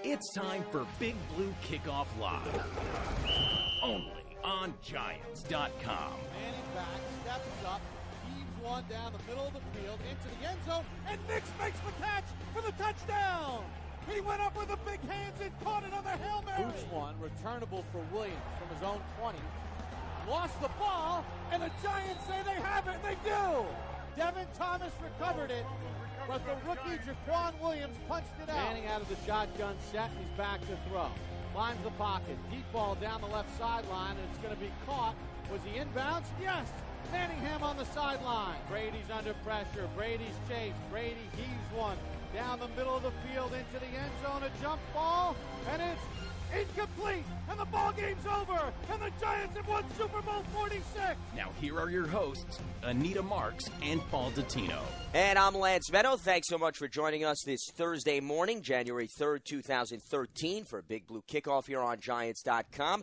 It's time for Big Blue Kickoff Live. Only on Giants.com. Manning back, steps up, heaves one down the middle of the field into the end zone, and Nix makes the catch for the touchdown. He went up with the big hands and caught it on the Hail Mary. Boots one, returnable for Williams from his own 20. Lost the ball, and the Giants say they have it. They do. Devin Thomas recovered it, but the rookie Jaquan Williams punched it out. Manning out of the shotgun set. He's back to throw. Finds the pocket. Deep ball down the left sideline, and it's going to be caught. Was he inbounds? Yes. Manningham on the sideline. Brady's under pressure. Brady's chased. Brady heaves one down the middle of the field into the end zone. A jump ball, and it's incomplete, and the ball game's over, and the Giants have won Super Bowl 46. Now here are your hosts, Anita Marks and Paul Dottino. And I'm Lance Meadow. Thanks so much for joining us this Thursday morning, January 3rd, 2013, for a Big Blue Kickoff here on Giants.com.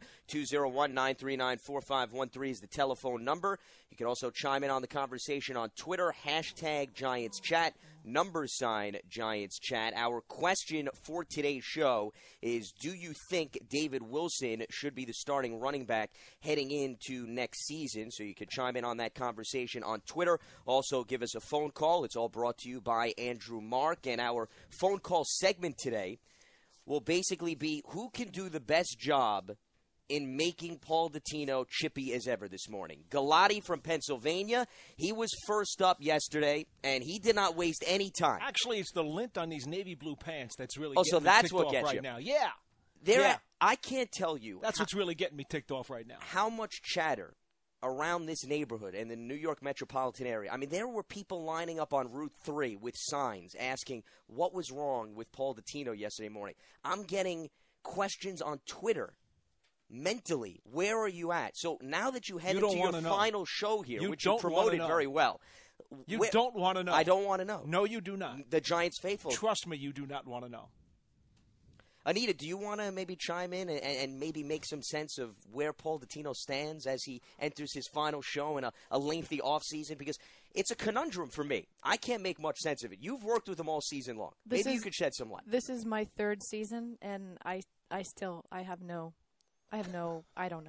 201-939-4513 is the telephone number. You can also chime in on the conversation on Twitter, hashtag Giants Chat, #, Giants Chat. Our question for today's show is, do you think David Wilson should be the starting running back heading into next season? So you can chime in on that conversation on Twitter. Also, give us a phone call. It's all brought to you by Andrew Mark. And our phone call segment today will basically be who can do the best job in making Paul Dottino chippy as ever this morning. Galati from Pennsylvania, he was first up yesterday, and he did not waste any time. Actually, it's the lint on these navy blue pants that's really so getting me that's ticked what off gets right you. now. Yeah. I can't tell you. That's what's really getting me ticked off right now. How much chatter around this neighborhood and the New York metropolitan area. I mean, there were people lining up on Route 3 with signs asking what was wrong with Paul Dottino yesterday morning. I'm getting questions on Twitter. Mentally, where are you at? So now that you head into your final show here, which you promoted very well. You don't want to know. I don't want to know. No, you do not. The Giants faithful. Trust me, you do not want to know. Anita, do you want to maybe chime in and maybe make some sense of where Paul Dottino stands as he enters his final show in a lengthy offseason? Because it's a conundrum for me. I can't make much sense of it. You've worked with him all season long. Maybe you could shed some light. This is my third season, and I don't know. I don't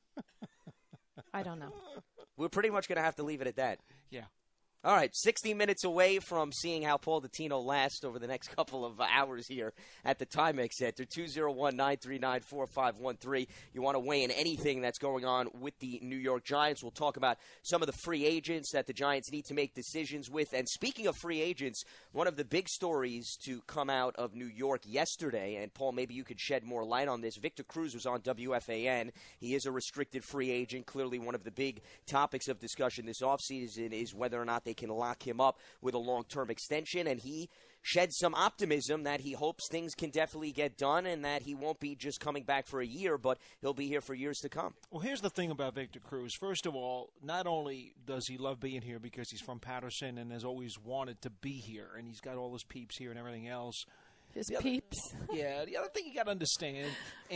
know. We're pretty much going to have to leave it at that. Yeah. All right, 60 minutes away from seeing how Paul Dottino lasts over the next couple of hours here at the Timex Center. 201-939-4513. You want to weigh in anything that's going on with the New York Giants. We'll talk about some of the free agents that the Giants need to make decisions with. And speaking of free agents, one of the big stories to come out of New York yesterday, and Paul, maybe you could shed more light on this. Victor Cruz was on WFAN. He is a restricted free agent. Clearly one of the big topics of discussion this offseason is whether or not they can lock him up with a long-term extension, and he shed some optimism that he hopes things can definitely get done and that he won't be just coming back for a year, but he'll be here for years to come. Well, here's the thing about Victor Cruz. First of all, not only does he love being here because he's from Patterson and has always wanted to be here, and he's got all his peeps here and everything else. His peeps. The other thing you got to understand,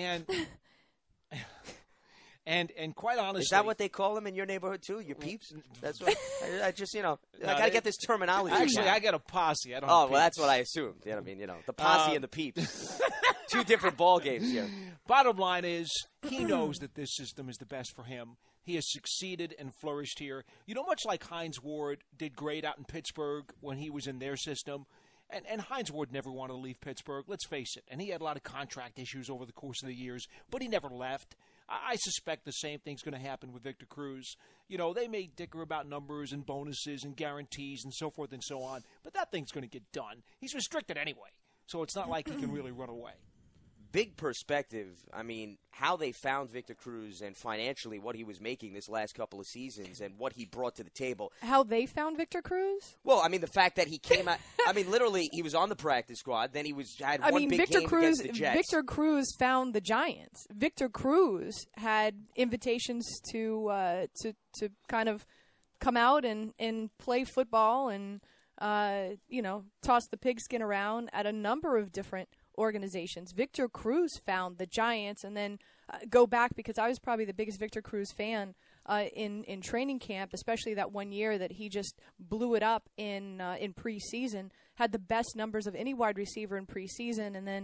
And quite honestly, is that what they call them in your neighborhood too? Your peeps? That's what I just I got to get this terminology. Actually, now. I got a posse. I don't. Oh well, that's what I assumed. You know what I mean? The posse and the peeps. Two different ball games here. Bottom line is, he knows that this system is the best for him. He has succeeded and flourished here. Much like Hines Ward did great out in Pittsburgh when he was in their system. And Hines Ward never wanted to leave Pittsburgh, let's face it. And he had a lot of contract issues over the course of the years, but he never left. I suspect the same thing's going to happen with Victor Cruz. They may dicker about numbers and bonuses and guarantees and so forth and so on, but that thing's going to get done. He's restricted anyway, so it's not like he can really run away. Big perspective, I mean, how they found Victor Cruz and financially what he was making this last couple of seasons and what he brought to the table. How they found Victor Cruz? Well, I mean, the fact that he came out, literally, he was on the practice squad, then he had one big game against the Jets. Victor Cruz found the Giants. Victor Cruz had invitations to kind of come out and play football and, toss the pigskin around at a number of different organizations. Victor Cruz found the Giants, and then go back because I was probably the biggest Victor Cruz fan in training camp, especially that one year that he just blew it up in preseason, had the best numbers of any wide receiver in preseason, and then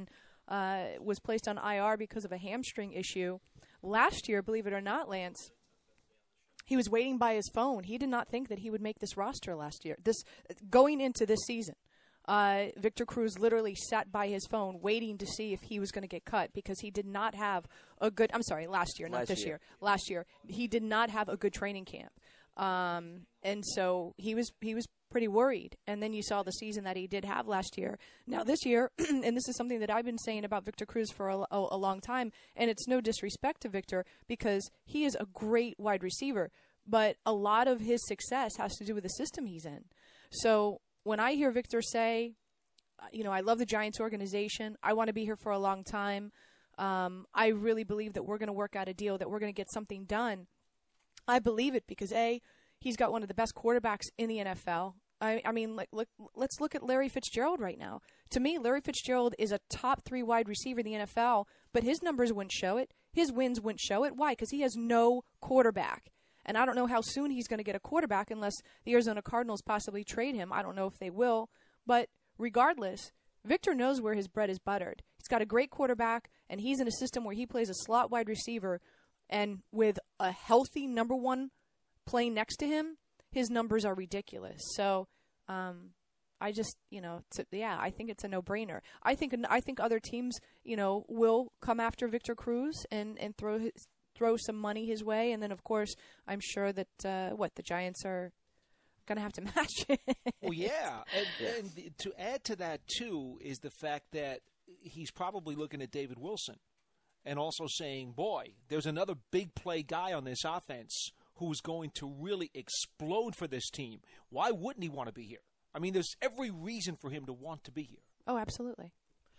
was placed on IR because of a hamstring issue. Last year, believe it or not, Lance, he was waiting by his phone. He did not think that he would make this roster last year. Going into this season, Victor Cruz literally sat by his phone waiting to see if he was going to get cut because he did not have a good – I'm sorry, last year, not this year. Last year. He did not have a good training camp. And so he was pretty worried. And then you saw the season that he did have last year. Now this year, and this is something that I've been saying about Victor Cruz for a long time, and it's no disrespect to Victor because he is a great wide receiver, but a lot of his success has to do with the system he's in. So when I hear Victor say, I love the Giants organization, I want to be here for a long time, I really believe that we're going to work out a deal, that we're going to get something done. I believe it because, A, he's got one of the best quarterbacks in the NFL. I mean, let's look at Larry Fitzgerald right now. To me, Larry Fitzgerald is a top 3 wide receiver in the NFL, but his numbers wouldn't show it. His wins wouldn't show it. Why? Because he has no quarterback. And I don't know how soon he's going to get a quarterback unless the Arizona Cardinals possibly trade him. I don't know if they will. But regardless, Victor knows where his bread is buttered. He's got a great quarterback, and he's in a system where he plays a slot wide receiver. And with a healthy number 1 playing next to him, his numbers are ridiculous. So I just, I think it's a no-brainer. I think other teams, will come after Victor Cruz and throw some money his way. And then, of course, I'm sure that, the Giants are going to have to match it. Well, yeah. And to add to that, too, is the fact that he's probably looking at David Wilson and also saying, boy, there's another big play guy on this offense who's going to really explode for this team. Why wouldn't he want to be here? I mean, there's every reason for him to want to be here. Oh, absolutely.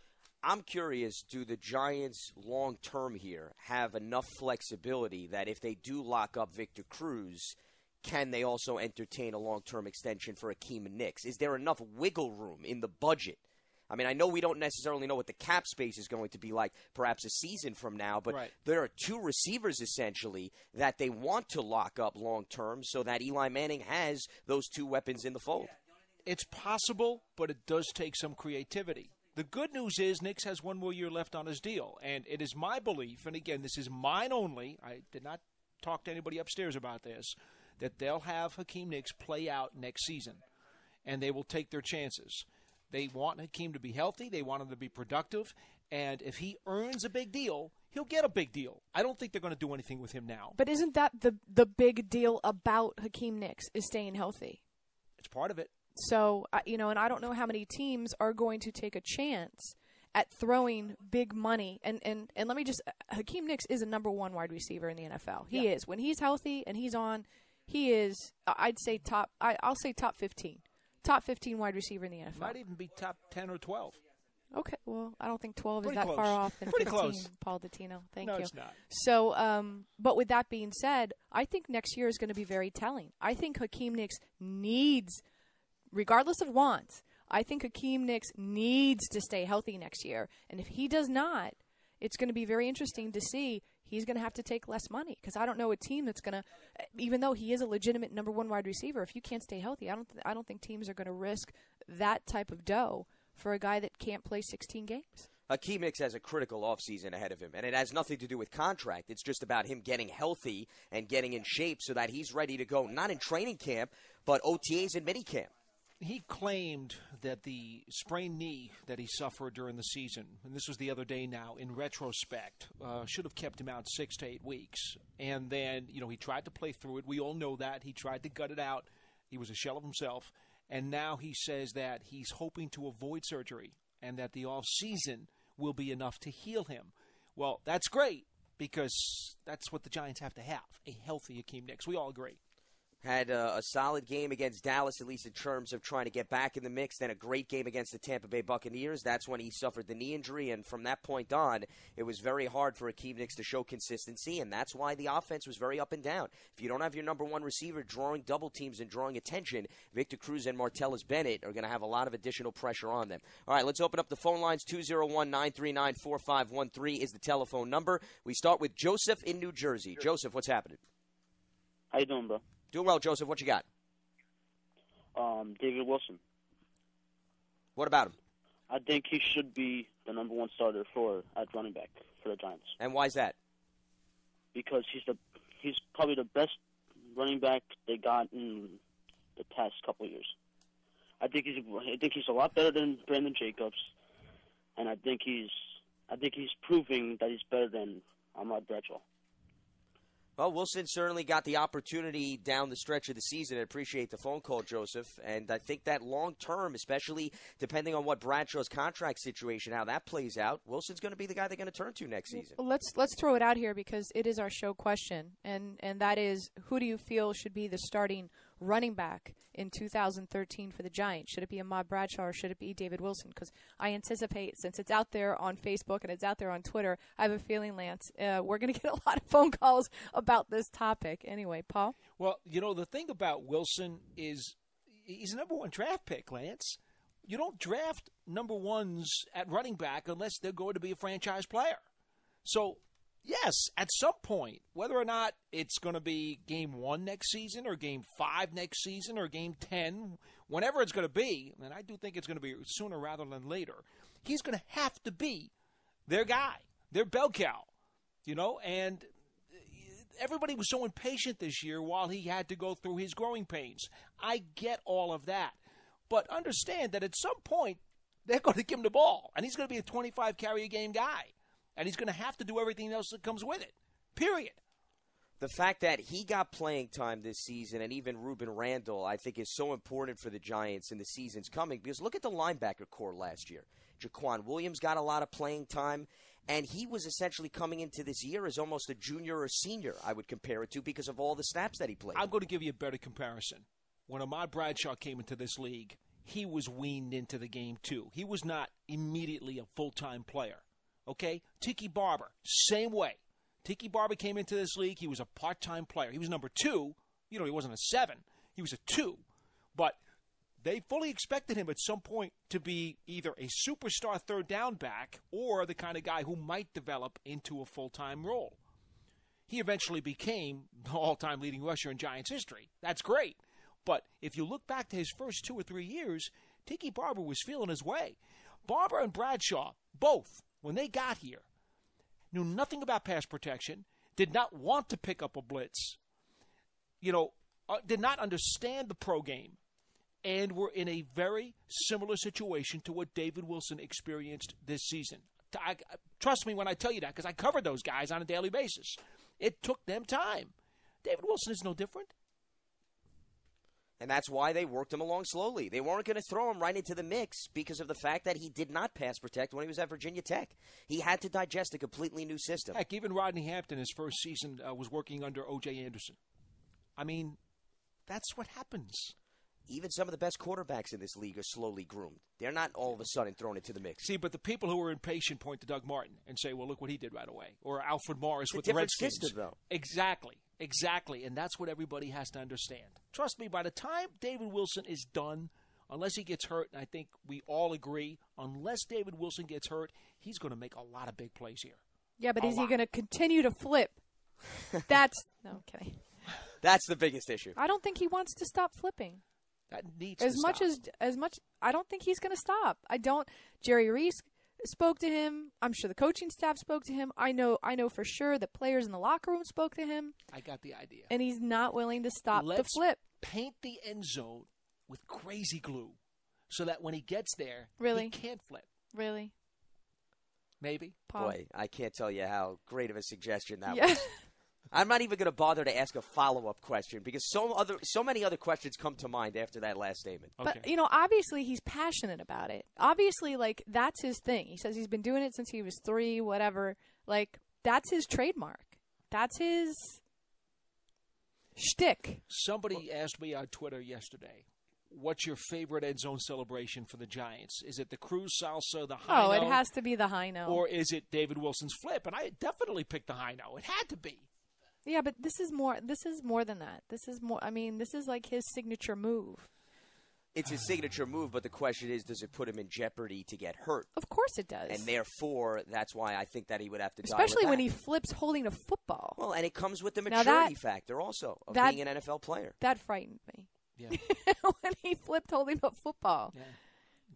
I'm curious, do the Giants long-term here have enough flexibility that if they do lock up Victor Cruz, can they also entertain a long-term extension for Akeem Nicks? Is there enough wiggle room in the budget? I mean, I know we don't necessarily know what the cap space is going to be like perhaps a season from now, but there are 2 receivers essentially that they want to lock up long-term so that Eli Manning has those 2 weapons in the fold. It's possible, but it does take some creativity. The good news is Nicks has 1 more year left on his deal, and it is my belief, and again, this is mine only, I did not talk to anybody upstairs about this, that they'll have Hakeem Nicks play out next season, and they will take their chances. They want Hakeem to be healthy. They want him to be productive. And if he earns a big deal, he'll get a big deal. I don't think they're going to do anything with him now. But isn't that the big deal about Hakeem Nicks is staying healthy? It's part of it. So, and I don't know how many teams are going to take a chance at throwing big money. And let me just – Hakeem Nicks is a number 1 wide receiver in the NFL. He is. When he's healthy and he's on, he is, I'd say I'll say top 15. Top 15 wide receiver in the NFL. Might even be top 10 or 12. Okay, well, I don't think 12 Pretty is that close. far off than Pretty 15, close. Paul Dottino. Thank you. No, it's not. So, but with that being said, I think next year is going to be very telling. I think Hakeem Nicks needs, regardless of wants, I think Hakeem Nicks needs to stay healthy next year. And if he does not, it's going to be very interesting to see. He's going to have to take less money because I don't know a team that's going to, even though he is a legitimate number 1 wide receiver, if you can't stay healthy, I don't think teams are going to risk that type of dough for a guy that can't play 16 games. Hakeem Nicks has a critical offseason ahead of him, and it has nothing to do with contract. It's just about him getting healthy and getting in shape so that he's ready to go, not in training camp, but OTAs and minicamp. He claimed that the sprained knee that he suffered during the season, and this was the other day now, in retrospect, should have kept him out 6 to 8 weeks. And then, he tried to play through it. We all know that. He tried to gut it out. He was a shell of himself. And now he says that he's hoping to avoid surgery and that the off-season will be enough to heal him. Well, that's great because that's what the Giants have to have, a healthy Hakeem Nicks. We all agree. Had a solid game against Dallas, at least in terms of trying to get back in the mix. Then a great game against the Tampa Bay Buccaneers. That's when he suffered the knee injury, and from that point on, it was very hard for Hakeem Nicks to show consistency, and that's why the offense was very up and down. If you don't have your number 1 receiver drawing double teams and drawing attention, Victor Cruz and Martellus Bennett are going to have a lot of additional pressure on them. All right, let's open up the phone lines. 201-939-4513 is the telephone number. We start with Joseph in New Jersey. Joseph, what's happening? How you doing, bro? Doing well, Joseph. What you got? David Wilson. What about him? I think he should be the number one starter at running back for the Giants. And why is that? Because he's probably the best running back they got in the past couple of years. I think he's a lot better than Brandon Jacobs, and I think he's proving that he's better than Ahmad Bradshaw. Well, Wilson certainly got the opportunity down the stretch of the season. I appreciate the phone call, Joseph. And I think that long term, especially depending on what Bradshaw's contract situation, how that plays out, Wilson's going to be the guy they're going to turn to next season. Well, let's throw it out here because it is our show question, and that is, who do you feel should be the starting running back in 2013 for the Giants? Should it be Ahmad Bradshaw or should it be David Wilson? Because I anticipate, since it's out there on Facebook and it's out there on Twitter, I have a feeling, Lance, we're going to get a lot of phone calls about this topic. Anyway, Paul? Well, the thing about Wilson is he's a number one draft pick, Lance. You don't draft number ones at running back unless they're going to be a franchise player. So, yes, at some point, whether or not it's going to be game 1 next season or game 5 next season or game 10, whenever it's going to be, and I do think it's going to be sooner rather than later, he's going to have to be their guy, their bell cow, and everybody was so impatient this year while he had to go through his growing pains. I get all of that. But understand that at some point, they're going to give him the ball, and he's going to be a 25-carry-a-game guy. And he's going to have to do everything else that comes with it, period. The fact that he got playing time this season, and even Ruben Randall, I think is so important for the Giants in the seasons coming. Because look at the linebacker core last year. Jaquan Williams got a lot of playing time, and he was essentially coming into this year as almost a junior or senior, I would compare it to, because of all the snaps that he played. I'm going to give you a better comparison. When Ahmad Bradshaw came into this league, he was weaned into the game too. He was not immediately a full-time player. Okay? Tiki Barber, same way. Tiki Barber came into this league. He was a part-time player. He was number 2. He wasn't a 7. He was a 2. But they fully expected him at some point to be either a superstar third down back or the kind of guy who might develop into a full-time role. He eventually became the all-time leading rusher in Giants history. That's great. But if you look back to his first 2 or 3 years, Tiki Barber was feeling his way. Barber and Bradshaw, both, when they got here, knew nothing about pass protection, did not want to pick up a blitz, did not understand the pro game, and were in a very similar situation to what David Wilson experienced this season. Trust me when I tell you that, because I covered those guys on a daily basis. It took them time. David Wilson is no different. And that's why they worked him along slowly. They weren't going to throw him right into the mix because of the fact that he did not pass protect when he was at Virginia Tech. He had to digest a completely new system. Heck, even Rodney Hampton, his first season, was working under O.J. Anderson. I mean, that's what happens. Even some of the best quarterbacks in this league are slowly groomed. They're not all of a sudden thrown into the mix. See, but the people who are impatient point to Doug Martin and say, well, look what he did right away. Or Alfred Morris with the Redskins. System, though. Exactly. And that's what everybody has to understand. Trust me, by the time David Wilson is done, unless he gets hurt, and I think we all agree, unless David Wilson gets hurt, he's going to make a lot of big plays here. Yeah, but is he going to continue to flip? That's – okay. That's the biggest issue. I don't think he wants to stop flipping. That needs to stop. As much, I don't think he's going to stop. Jerry Reese spoke to him. I'm sure the coaching staff spoke to him. I know for sure the players in the locker room spoke to him. I got the idea. And he's not willing to stop the flip. Let's paint the end zone with crazy glue so that when he gets there, really? He can't flip. Really? Maybe. Paul. Boy, I can't tell you how great of a suggestion that was. I'm not even going to bother to ask a follow-up question because so many other questions come to mind after that last statement. Okay. But, obviously he's passionate about it. Obviously, that's his thing. He says he's been doing it since he was 3, whatever. That's his trademark. That's his shtick. Somebody asked me on Twitter yesterday, what's your favorite end zone celebration for the Giants? Is it the Cruz salsa, the high note? Oh, it has to be the high note. Or is it David Wilson's flip? And I definitely picked the high note. It had to be. Yeah, but this is more than that. This is more. I mean, this is like his signature move. It's his signature move, but the question is, does it put him in jeopardy to get hurt? Of course it does. And therefore, that's why I think that he would have to especially when he flips holding a football. Well, and it comes with the maturity factor also of being an NFL player. That frightened me. Yeah. When he flipped holding a football. Yeah.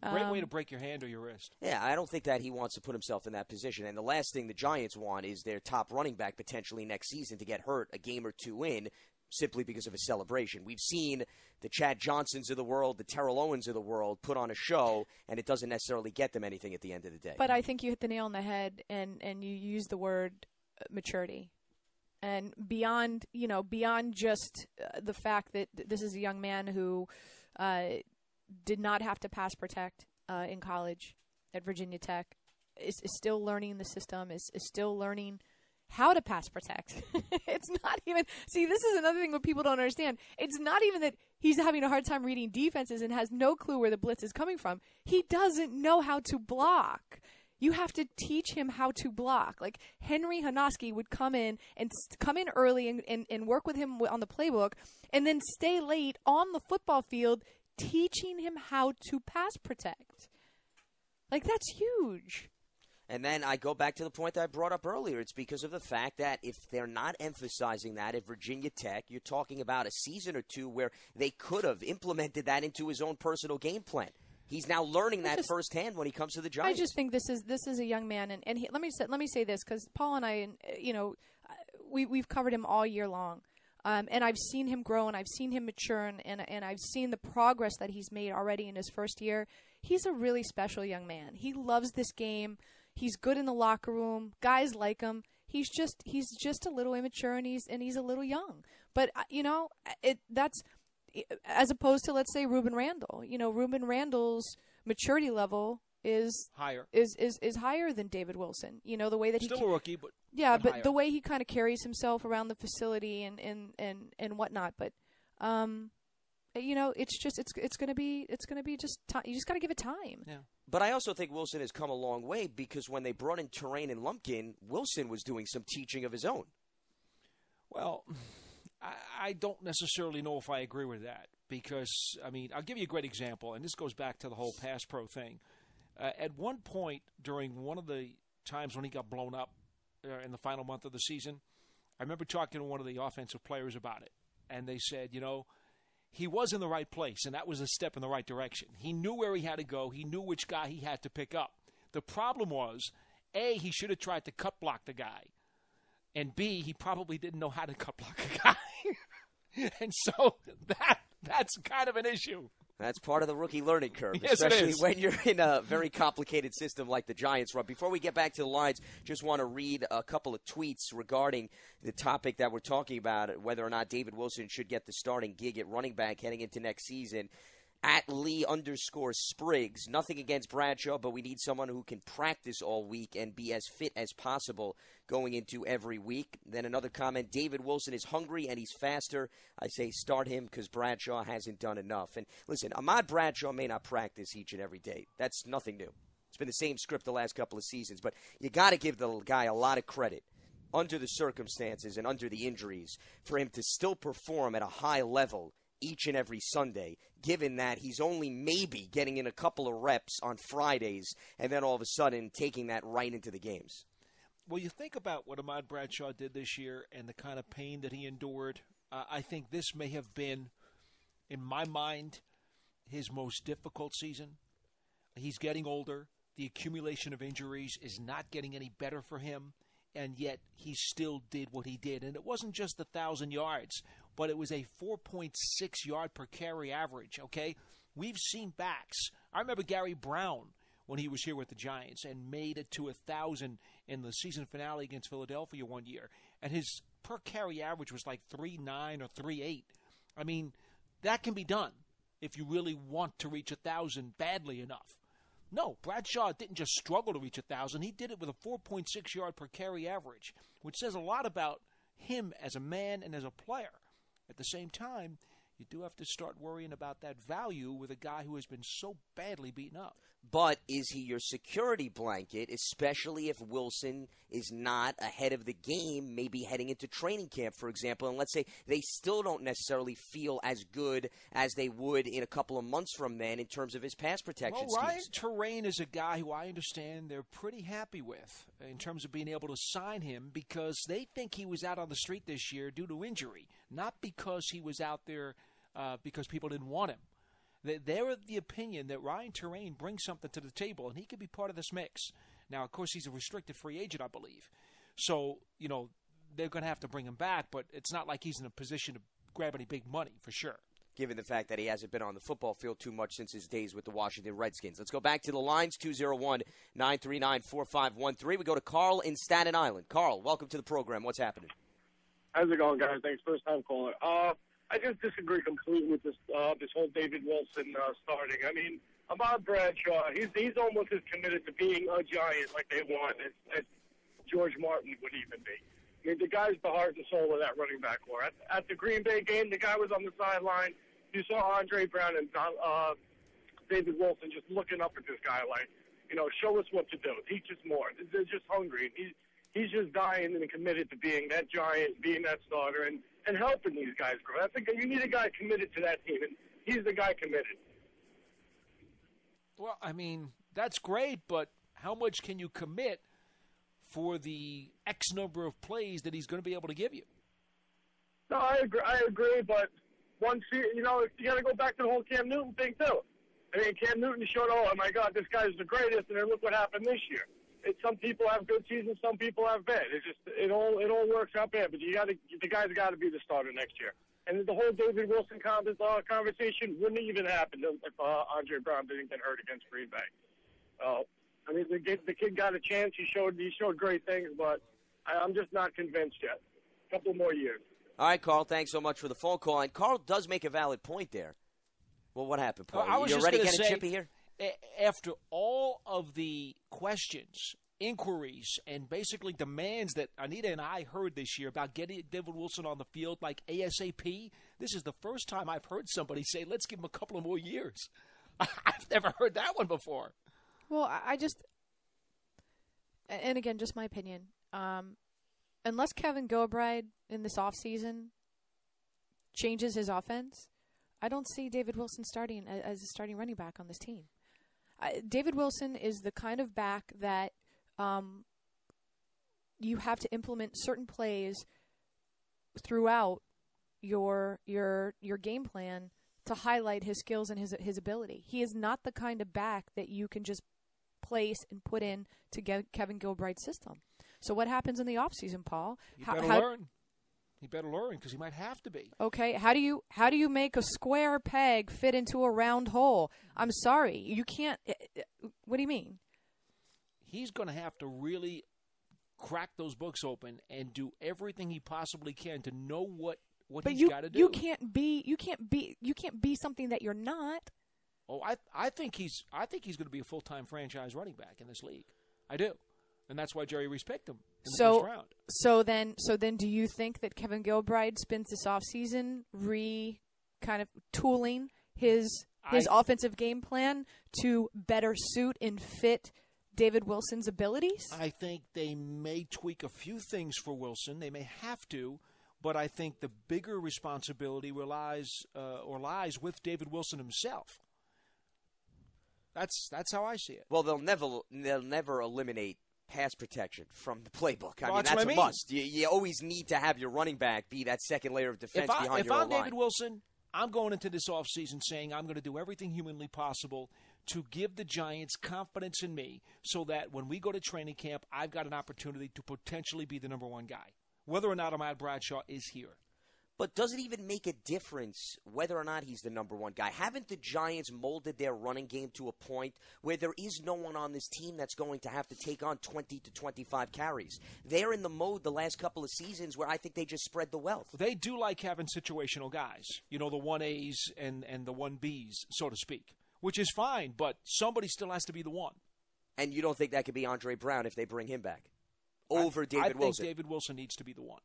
Great way to break your hand or your wrist. Yeah, I don't think that he wants to put himself in that position. And the last thing the Giants want is their top running back potentially next season to get hurt a game or two in simply because of a celebration. We've seen the Chad Johnsons of the world, the Terrell Owens of the world put on a show, and it doesn't necessarily get them anything at the end of the day. But I think you hit the nail on the head, and you use the word maturity. And beyond just the fact that this is a young man who did not have to pass protect in college at Virginia Tech, is still learning the system, is still learning how to pass protect. It's not even – see, this is another thing what people don't understand. It's not even that he's having a hard time reading defenses and has no clue where the blitz is coming from. He doesn't know how to block. You have to teach him how to block. Like Henry Hanoski would come in early and work with him on the playbook and then stay late on the football field teaching him how to pass protect. Like, that's huge. And then I go back to the point that I brought up earlier. It's because of the fact that if they're not emphasizing that at Virginia Tech, you're talking about a season or two where they could have implemented that into his own personal game plan. He's now learning that firsthand when he comes to the Giants. I just think this is a young man, and let me say this, because Paul and I, we've covered him all year long, and I've seen him grow, and I've seen him mature, and I've seen the progress that he's made already in his first year. He's a really special young man. He loves this game. He's good in the locker room. Guys like him. He's just a little immature, and he's a little young. But that's as opposed to, let's say, Ruben Randall. Ruben Randall's maturity level is higher. Is higher than David Wilson. The way that still a rookie, but the way he kind of carries himself around the facility and whatnot. But it's going to be just time. You just got to give it time. Yeah. But I also think Wilson has come a long way because when they brought in Terrain and Lumpkin, Wilson was doing some teaching of his own. Well, I don't necessarily know if I agree with that because, I'll give you a great example, and this goes back to the whole pass pro thing. At one point during one of the times when he got blown up in the final month of the season, I remember talking to one of the offensive players about it, and they said, he was in the right place, and that was a step in the right direction. He knew where he had to go. He knew which guy he had to pick up. The problem was, A, he should have tried to cut block the guy, and B, he probably didn't know how to cut block a guy. And so that's kind of an issue. That's part of the rookie learning curve, yes, especially when you're in a very complicated system like the Giants run. Before we get back to the lines, just want to read a couple of tweets regarding the topic that we're talking about, whether or not David Wilson should get the starting gig at running back heading into next season. At Lee_Spriggs, nothing against Bradshaw, but we need someone who can practice all week and be as fit as possible going into every week. Then another comment, David Wilson is hungry and he's faster. I say start him because Bradshaw hasn't done enough. And listen, Ahmad Bradshaw may not practice each and every day. That's nothing new. It's been the same script the last couple of seasons, but you got to give the guy a lot of credit under the circumstances and under the injuries for him to still perform at a high level each and every Sunday, given that he's only maybe getting in a couple of reps on Fridays and then all of a sudden taking that right into the games. Well, you think about what Ahmad Bradshaw did this year and the kind of pain that he endured. I think this may have been, in my mind, his most difficult season. He's getting older. The accumulation of injuries is not getting any better for him, and yet he still did what he did. And it wasn't just 1,000 yards, but it was a 4.6 yard per carry average, okay? We've seen backs. I remember Gary Brown when he was here with the Giants and made it to 1,000 in the season finale against Philadelphia one year. And his per carry average was like 3.9 or 3.8. That can be done if you really want to reach 1,000 badly enough. No, Bradshaw didn't just struggle to reach 1,000. He did it with a 4.6 yard per carry average, which says a lot about him as a man and as a player. At the same time, you do have to start worrying about that value with a guy who has been so badly beaten up. But is he your security blanket, especially if Wilson is not ahead of the game, maybe heading into training camp, for example, and let's say they still don't necessarily feel as good as they would in a couple of months from then in terms of his pass protection Well, Ryan schemes. Terrain is a guy who I understand they're pretty happy with in terms of being able to sign him because they think he was out on the street this year due to injury, not because he was out there because people didn't want him. They're of the opinion that Ryan Terrain brings something to the table, and he could be part of this mix. Now, of course, he's a restricted free agent, I believe. So, they're going to have to bring him back, but it's not like he's in a position to grab any big money, for sure. Given the fact that he hasn't been on the football field too much since his days with the Washington Redskins. Let's go back to the lines, 201-939-4513. We go to Carl in Staten Island. Carl, welcome to the program. What's happening? How's it going, guys? Thanks. First time caller. I just disagree completely with this whole David Wilson starting. I mean, Ahmad Bradshaw, he's almost as committed to being a Giant like they want as George Martin would even be. I mean, the guy's the heart and soul of that running back core. At the Green Bay game, the guy was on the sideline. You saw Andre Brown and David Wilson just looking up at this guy like, show us what to do. Teach us more. They're just hungry. He's just dying and committed to being that Giant, being that starter, and helping these guys grow. I think you need a guy committed to that team, and he's the guy committed. Well, I mean, that's great, but how much can you commit for the X number of plays that he's going to be able to give you? No, I agree, but you got to go back to the whole Cam Newton thing, too. I mean, Cam Newton showed, oh, my God, this guy's the greatest, and then look what happened this year. Some people have good seasons, some people have bad. It all works out bad, but the guy's got to be the starter next year. And the whole David Wilson conversation wouldn't even happen if Andre Brown didn't get hurt against Green Bay. I mean, the kid got a chance. He showed great things, but I'm just not convinced yet. A couple more years. All right, Carl, thanks so much for the phone call. And Carl does make a valid point there. Well, what happened, Paul? I was you just already gonna getting say, chippy here? After all of the questions, inquiries, and basically demands that Anita and I heard this year about getting David Wilson on the field like ASAP, this is the first time I've heard somebody say, let's give him a couple of more years. I've never heard that one before. Well, and again, just my opinion, unless Kevin Gilbride in this offseason changes his offense, I don't see David Wilson starting as a starting running back on this team. David Wilson is the kind of back that you have to implement certain plays throughout your game plan to highlight his skills and his ability. He is not the kind of back that you can just place and put in to get Kevin Gilbride's system. So what happens in the offseason, Paul? He better learn. He better learn because he might have to be. Okay, how do you make a square peg fit into a round hole? I'm sorry, you can't. What do you mean? He's going to have to really crack those books open and do everything he possibly can to know what he's got to do. You can't be something that you're not. Oh, I think he's going to be a full-time franchise running back in this league. I do. And that's why Jerry Reese picked him in the first round. So then do you think that Kevin Gilbride spends this offseason kind of tooling his offensive game plan to better suit and fit David Wilson's abilities? I think they may tweak a few things for Wilson. They may have to, but I think the bigger responsibility lies with David Wilson himself. That's how I see it. Well, they'll never eliminate pass protection from the playbook. I Well, mean, that's that's what a I mean. must. You always need to have your running back be that second layer of defense behind your If I'm line. David Wilson, I'm going into this offseason saying I'm going to do everything humanly possible to give the Giants confidence in me so that when we go to training camp, I've got an opportunity to potentially be the number one guy, whether or not Ahmad Bradshaw is here. But does it even make a difference whether or not he's the number one guy? Haven't the Giants molded their running game to a point where there is no one on this team that's going to have to take on 20 to 25 carries? They're in the mode the last couple of seasons where I think they just spread the wealth. They do like having situational guys, the 1As and the 1Bs, so to speak, which is fine, but somebody still has to be the one. And you don't think that could be Andre Brown if they bring him back over David Wilson? I think David Wilson needs to be the one.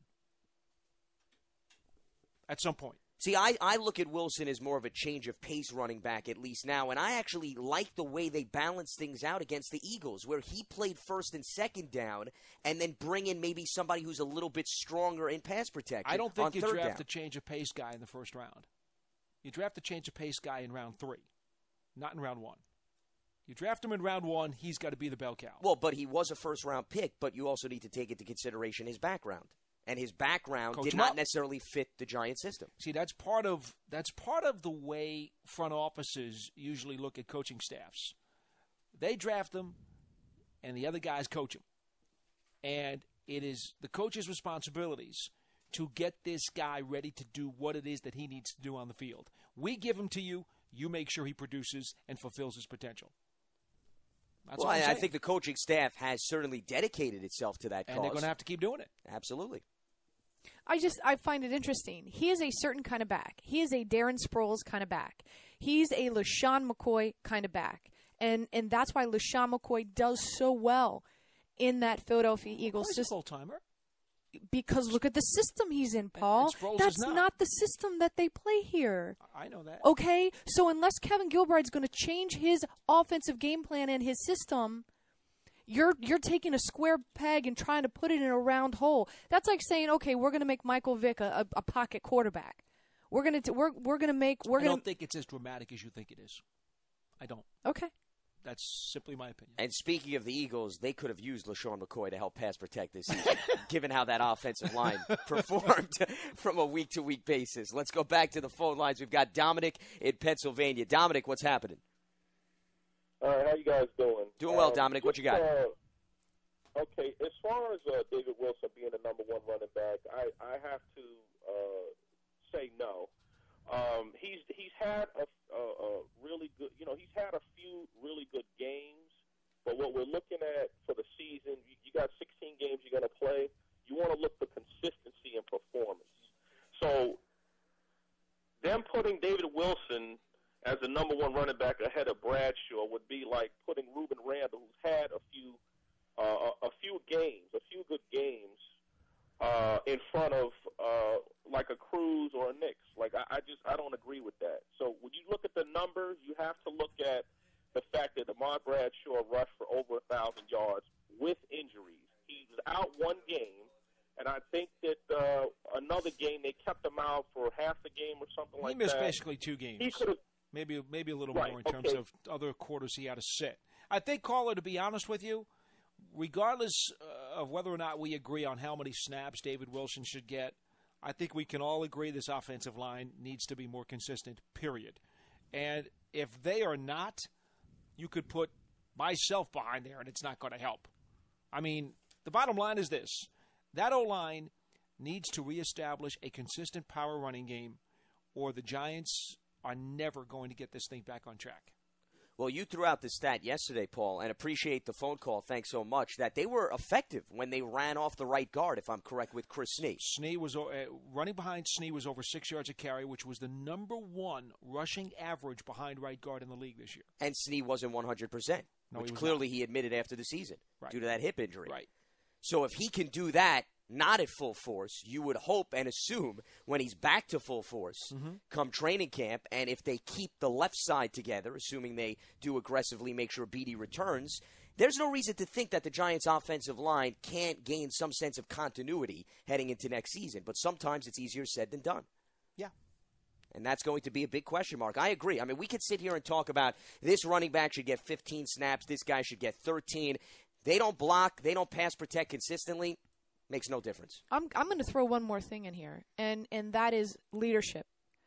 At some point. See, I look at Wilson as more of a change of pace running back, at least now, and I actually like the way they balance things out against the Eagles, where he played first and second down, and then bring in maybe somebody who's a little bit stronger in pass protection. I don't think you draft down. a change of pace guy in the first round. You draft a change of pace guy in round 3, not in round 1. You draft him in round 1, he's got to be the bell cow. Well, but he was a first-round pick, but you also need to take into consideration his background and his background Coach did him not up. necessarily fit the Giants system. See, that's part of the way front offices usually look at coaching staffs. They draft them, and the other guys coach them. And it is the coach's responsibilities to get this guy ready to do what it is that he needs to do on the field. We give him to you. You make sure he produces and fulfills his potential. That's Well, all I'm I saying. think the coaching staff has certainly dedicated itself to that And cause. they're going to have to keep doing it. Absolutely. I find it interesting. He is a certain kind of back. He is a Darren Sproles kind of back. He's a LaShawn McCoy kind of back. And that's why LaShawn McCoy does so well in that Philadelphia Eagles He's a system. full-timer. Because look at the system he's in, Paul. Sproles That's is not. not the system that they play here. I know that. Okay? So unless Kevin Gilbride's going to change his offensive game plan and his system, you're taking a square peg and trying to put it in a round hole. That's like saying, okay, we're going to make Michael Vick a pocket quarterback. We're going I don't think it's as dramatic as you think it is. I don't. Okay. That's simply my opinion. And speaking of the Eagles, they could have used LaShawn McCoy to help pass protect this season, given how that offensive line performed from a week-to-week basis. Let's go back to the phone lines. We've got Dominic in Pennsylvania. Dominic, what's happening? All right, how you guys doing? Doing well, Dominic. What you got? Okay, as far as David Wilson being the number one running back, I have to say no. He's had a really good, he's had a few really good games, but what we're looking at for the season, you got 16 games you're going to play. You want to look for consistency and performance. So them putting David Wilson as the number one running back ahead of Bradshaw would be like putting Ruben Randall, who's had a few good games, in front of like a Cruz or a Knicks. Like I don't agree with that. So when you look at the numbers, you have to look at the fact that Ahmad Bradshaw rushed for over 1,000 yards with injuries. He was out one game, and I think that another game they kept him out for half the game or something like that. He missed basically 2 games. He could have. Maybe a little Right, more in terms of other quarters he had to sit. I think, caller, to be honest with you, regardless of whether or not we agree on how many snaps David Wilson should get, I think we can all agree this offensive line needs to be more consistent, period. And if they are not, you could put myself behind there, and it's not going to help. I mean, the bottom line is this. That O-line needs to reestablish a consistent power running game, or the Giants are never going to get this thing back on track. Well, you threw out the stat yesterday, Paul, and appreciate the phone call. Thanks so much. That they were effective when they ran off the right guard, if I'm correct, with Chris Snee. Snee was running behind Snee was over 6 yards a carry, which was the number one rushing average behind right guard in the league this year. And Snee wasn't 100%, No, which he was clearly not. he admitted after the season due to that hip injury. Right. So if he can do that, not at full force, you would hope and assume when he's back to full force come training camp, and if they keep the left side together, assuming they do aggressively make sure Beatty returns, there's no reason to think that the Giants' offensive line can't gain some sense of continuity heading into next season. But sometimes it's easier said than done. Yeah. And that's going to be a big question mark. I agree. I mean, we could sit here and talk about this running back should get 15 snaps, this guy should get 13. They don't block, they don't pass protect consistently. Makes no difference. I'm going to throw one more thing in here, and that is leadership.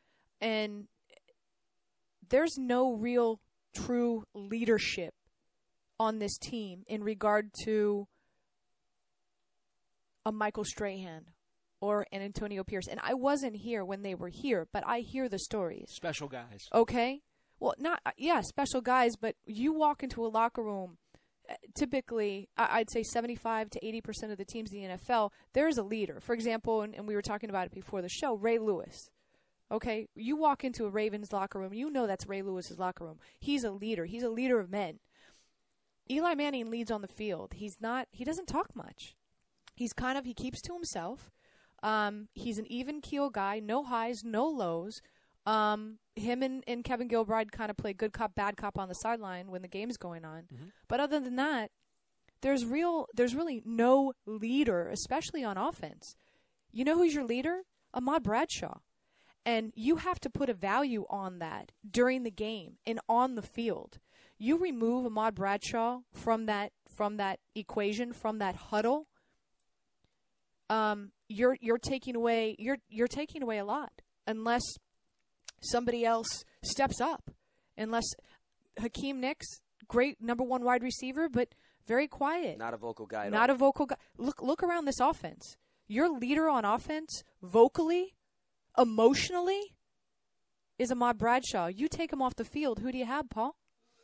And there's no real true leadership on this team in regard to a Michael Strahan or an Antonio Pierce. And I wasn't here when they were here, but I hear the stories. Special guys. Okay? Well, special guys, but you walk into a locker room, typically, I'd say 75 to 80% of the teams in the NFL, there's a leader. For example, and we were talking about it before the show, Ray Lewis. Okay? You walk into a Ravens locker room, you know that's Ray Lewis's locker room. He's a leader. He's a leader of men. Eli Manning leads on the field. He doesn't talk much. He keeps to himself. He's an even keel guy, no highs, no lows. Him and Kevin Gilbride kind of play good cop, bad cop on the sideline when the game's going on. Mm-hmm. But other than that, there's really no leader, especially on offense. You know who's your leader? Ahmad Bradshaw. And you have to put a value on that during the game and on the field. You remove Ahmad Bradshaw from that equation, from that huddle, you're taking away you're taking away a lot unless somebody else steps up. Unless Hakeem Nicks, great number one wide receiver, but very quiet. Not a vocal guy at Not all. a vocal guy. Look around this offense. Your leader on offense, vocally, emotionally, is Ahmad Bradshaw. You take him off the field. Who do you have, Paul?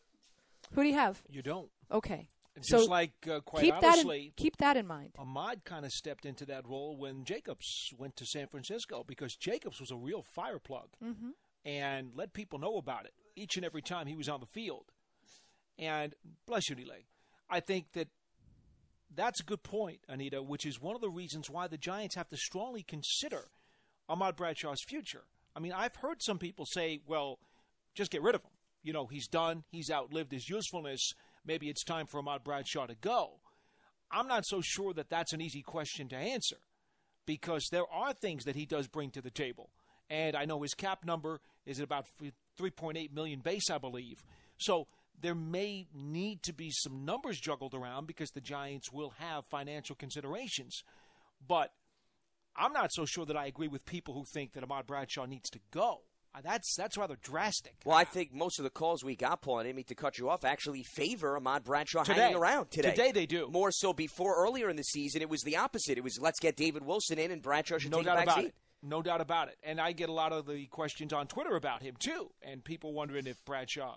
Who do you have? You don't. Okay. It's So just like, quite honestly, keep that in mind. Ahmad kind of stepped into that role when Jacobs went to San Francisco because Jacobs was a real fire plug and let people know about it each and every time he was on the field. And bless you, Nile. I think that's a good point, Anita, which is one of the reasons why the Giants have to strongly consider Ahmad Bradshaw's future. I mean, I've heard some people say, well, just get rid of him. You know, he's done. He's outlived his usefulness. Maybe it's time for Ahmad Bradshaw to go. I'm not so sure that that's an easy question to answer because there are things that he does bring to the table. And I know his cap number is at about $3.8 million base, I believe. So there may need to be some numbers juggled around because the Giants will have financial considerations. But I'm not so sure that I agree with people who think that Ahmad Bradshaw needs to go. That's rather drastic. Well, I think most of the calls we got, Paul, I didn't mean to cut you off, actually favor Ahmad Bradshaw Today. hanging around today. Today they do. More so before earlier in the season, it was the opposite. It was let's get David Wilson in and Bradshaw should No take doubt a back about seat. it. No doubt about it. And I get a lot of the questions on Twitter about him, too, and people wondering if Bradshaw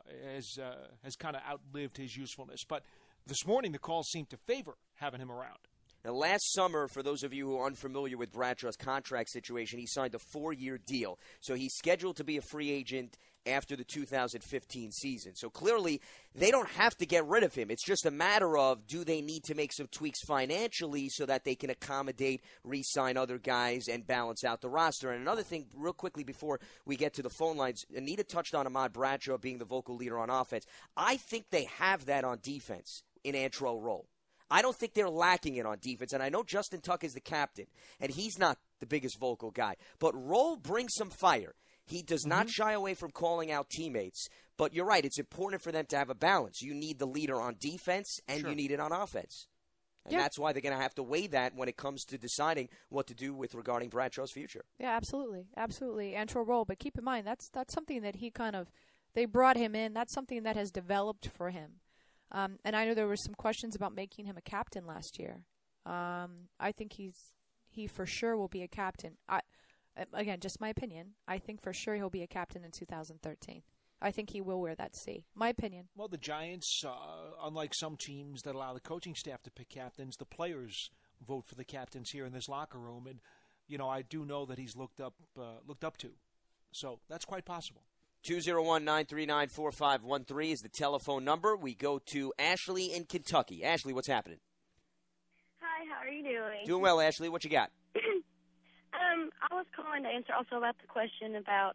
has kind of outlived his usefulness. But this morning, the calls seem to favor having him around. Now, last summer, for those of you who are unfamiliar with Bradshaw's contract situation, he signed a 4-year deal. So he's scheduled to be a free agent after the 2015 season. So clearly, they don't have to get rid of him. It's just a matter of do they need to make some tweaks financially so that they can accommodate, re-sign other guys, and balance out the roster. And another thing, real quickly before we get to the phone lines, Anita touched on Ahmad Bradshaw being the vocal leader on offense. I think they have that on defense in Antrel Rolle. I don't think they're lacking it on defense, and I know Justin Tuck is the captain, and he's not the biggest vocal guy. But Rolle brings some fire. He does not shy away from calling out teammates, but you're right, it's important for them to have a balance. You need the leader on defense, and you need it on offense. And that's why they're going to have to weigh that when it comes to deciding what to do with regarding Bradshaw's future. Yeah, absolutely. Absolutely. Antrel Rolle, but keep in mind, that's something that they brought him in. That's something that has developed for him. And I know there were some questions about making him a captain last year. I think he for sure will be a captain. Again, just my opinion. I think for sure he'll be a captain in 2013. I think he will wear that C. My opinion. Well, the Giants, unlike some teams that allow the coaching staff to pick captains, the players vote for the captains here in this locker room. And, you know, I do know that he's looked up to. So that's quite possible. 201-939-4513 is the telephone number. We go to Ashley in Kentucky. Ashley, what's happening? Hi, how are you doing? Doing well, Ashley. What you got? I was calling to answer also about the question about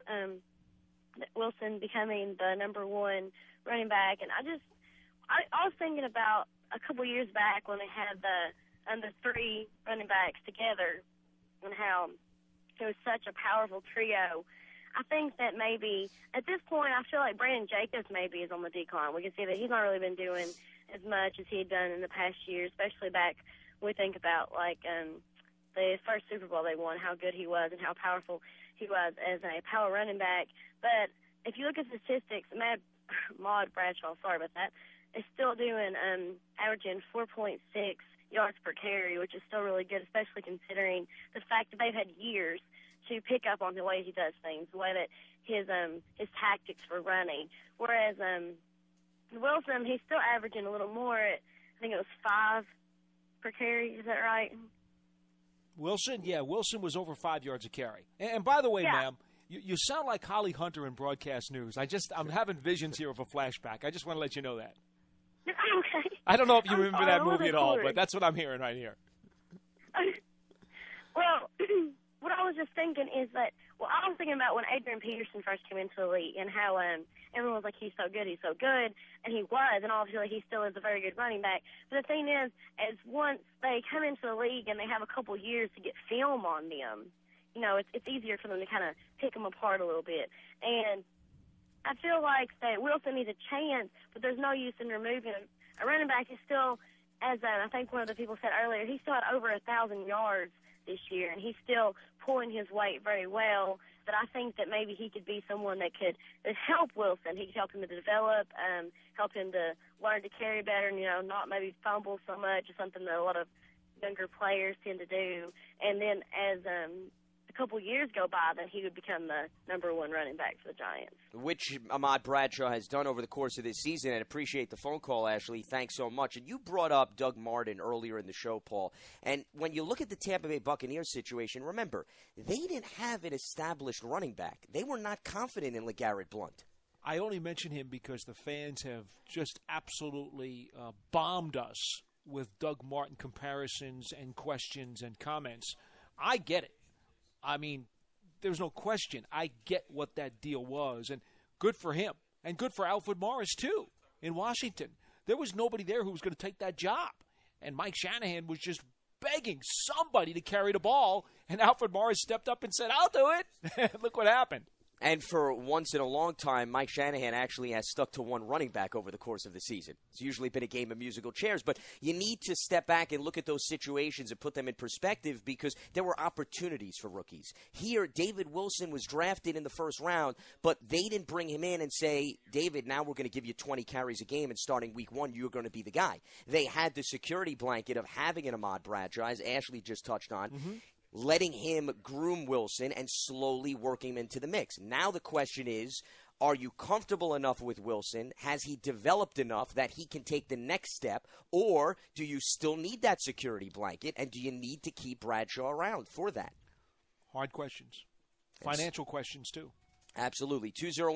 Wilson becoming the number one running back. And I was thinking about a couple years back when they had the three running backs together and how it was such a powerful trio. I think that maybe at this point, I feel like Brandon Jacobs maybe is on the decline. We can see that he's not really been doing as much as he had done in the past year, especially back when we think about like the first Super Bowl they won, how good he was and how powerful he was as a power running back. But if you look at statistics, Ahmad Bradshaw, sorry about that, is still doing averaging 4.6 yards per carry, which is still really good, especially considering the fact that they've had years to pick up on the way he does things, the way that his tactics for running. Whereas Wilson, he's still averaging a little more. I think it was 5 per carry. Is that right? Wilson? Yeah, Wilson was over 5 yards a carry. And by the way, ma'am, you sound like Holly Hunter in broadcast news. I'm having visions here of a flashback. I just want to let you know that. Okay. I don't know if you remember that movie at all, cooler. but that's what I'm hearing right here. Well, what I was just thinking is that, I was thinking about when Adrian Peterson first came into the league and how everyone was like, he's so good, and he was, and obviously he still is a very good running back. But the thing is once they come into the league and they have a couple years to get film on them, you know, it's easier for them to kind of pick them apart a little bit. And I feel like that Wilson needs a chance, but there's no use in removing him. A running back is still, as I think one of the people said earlier, he still had over 1,000 yards this year, and he's still pulling his weight very well. But I think that maybe he could be someone that could help Wilson. He could help him to develop, help him to learn to carry better, and, not maybe fumble so much. It's something that a lot of younger players tend to do. And then as a couple years go by, then he would become the number one running back for the Giants. Which Ahmad Bradshaw has done over the course of this season, and appreciate the phone call, Ashley. Thanks so much. And you brought up Doug Martin earlier in the show, Paul. And when you look at the Tampa Bay Buccaneers situation, remember, they didn't have an established running back. They were not confident in LeGarrette Blount. I only mention him because the fans have just absolutely bombed us with Doug Martin comparisons and questions and comments. I get it. I mean, there's no question. I get what that deal was, and good for him, and good for Alfred Morris, too, in Washington. There was nobody there who was going to take that job, and Mike Shanahan was just begging somebody to carry the ball, and Alfred Morris stepped up and said, I'll do it. Look what happened. And for once in a long time, Mike Shanahan actually has stuck to one running back over the course of the season. It's usually been a game of musical chairs, but you need to step back and look at those situations and put them in perspective because there were opportunities for rookies. Here, David Wilson was drafted in the first round, but they didn't bring him in and say, David, now we're going to give you 20 carries a game and starting week one, you're going to be the guy. They had the security blanket of having an Ahmad Bradshaw, as Ashley just touched on, letting him groom Wilson and slowly working him into the mix. Now the question is, are you comfortable enough with Wilson? Has he developed enough that he can take the next step? Or do you still need that security blanket, and do you need to keep Bradshaw around for that? Hard questions. Financial questions, too. Absolutely.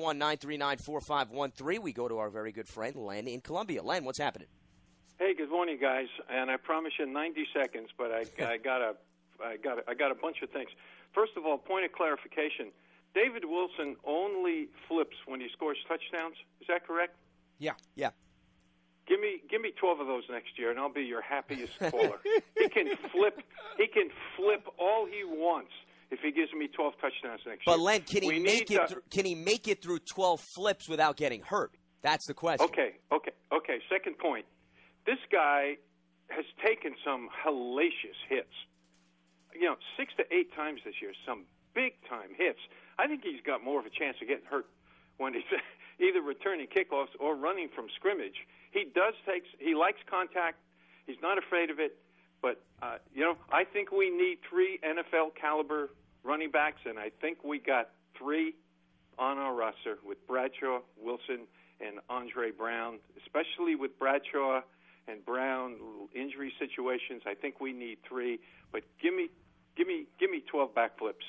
201-939-4513. We go to our very good friend, Len, in Columbia. Len, what's happening? Hey, good morning, guys. And I promise you 90 seconds, but I got a bunch of things. First of all, point of clarification. David Wilson only flips when he scores touchdowns. Is that correct? Yeah. Give me 12 of those next year, and I'll be your happiest caller. He can flip all he wants if he gives me 12 touchdowns next year. But Len, can he make it through 12 flips without getting hurt? That's the question. Okay. Second point. This guy has taken some hellacious hits. 6 to 8 times this year, some big-time hits. I think he's got more of a chance of getting hurt when he's either returning kickoffs or running from scrimmage. He likes contact. He's not afraid of it. But, I think we need 3 NFL-caliber running backs, and I think we got 3 on our roster with Bradshaw, Wilson, and Andre Brown, especially with Bradshaw and Brown, injury situations. I think we need 3, but give me 12 backflips.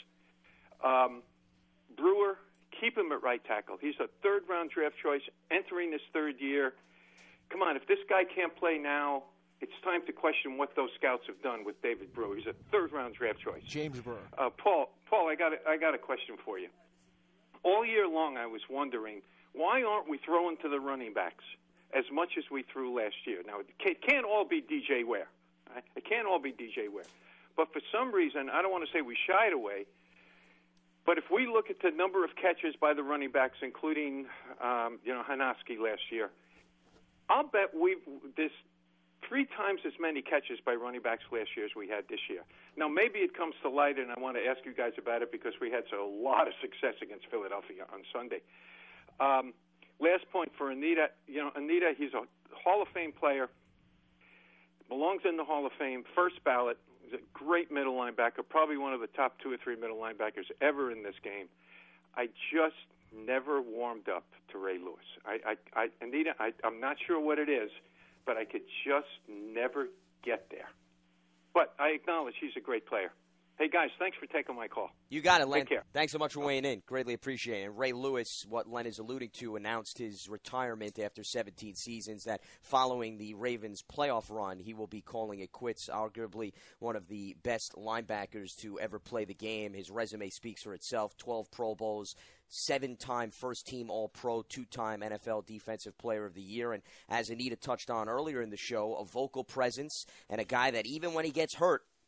Brewer, keep him at right tackle. He's a third-round draft choice, entering his third year. Come on, if this guy can't play now, it's time to question what those scouts have done with David Brewer. He's a third-round draft choice. James Brewer. Paul, I got a question for you. All year long, I was wondering, why aren't we throwing to the running backs as much as we threw last year? Now, it can't all be DJ Ware. Right? It can't all be DJ Ware. But for some reason, I don't want to say we shied away, but if we look at the number of catches by the running backs, including, Hanaski last year, I'll bet there's 3 times as many catches by running backs last year as we had this year. Now, maybe it comes to light, and I want to ask you guys about it because we had a lot of success against Philadelphia on Sunday. Last point for Anita. Anita, he's a Hall of Fame player, belongs in the Hall of Fame, first ballot. He's a great middle linebacker, probably one of the top 2 or 3 middle linebackers ever in this game. I just never warmed up to Ray Lewis. Anita, I'm not sure what it is, but I could just never get there. But I acknowledge he's a great player. Hey, guys, thanks for taking my call. You got it, Len. Take care. Thanks so much for weighing in. Greatly appreciate it. And Ray Lewis, what Len is alluding to, announced his retirement after 17 seasons, that following the Ravens' playoff run, he will be calling it quits, arguably one of the best linebackers to ever play the game. His resume speaks for itself, 12 Pro Bowls, 7-time first-team All-Pro, 2-time NFL Defensive Player of the Year, and as Anita touched on earlier in the show, a vocal presence and a guy that even when he gets hurt,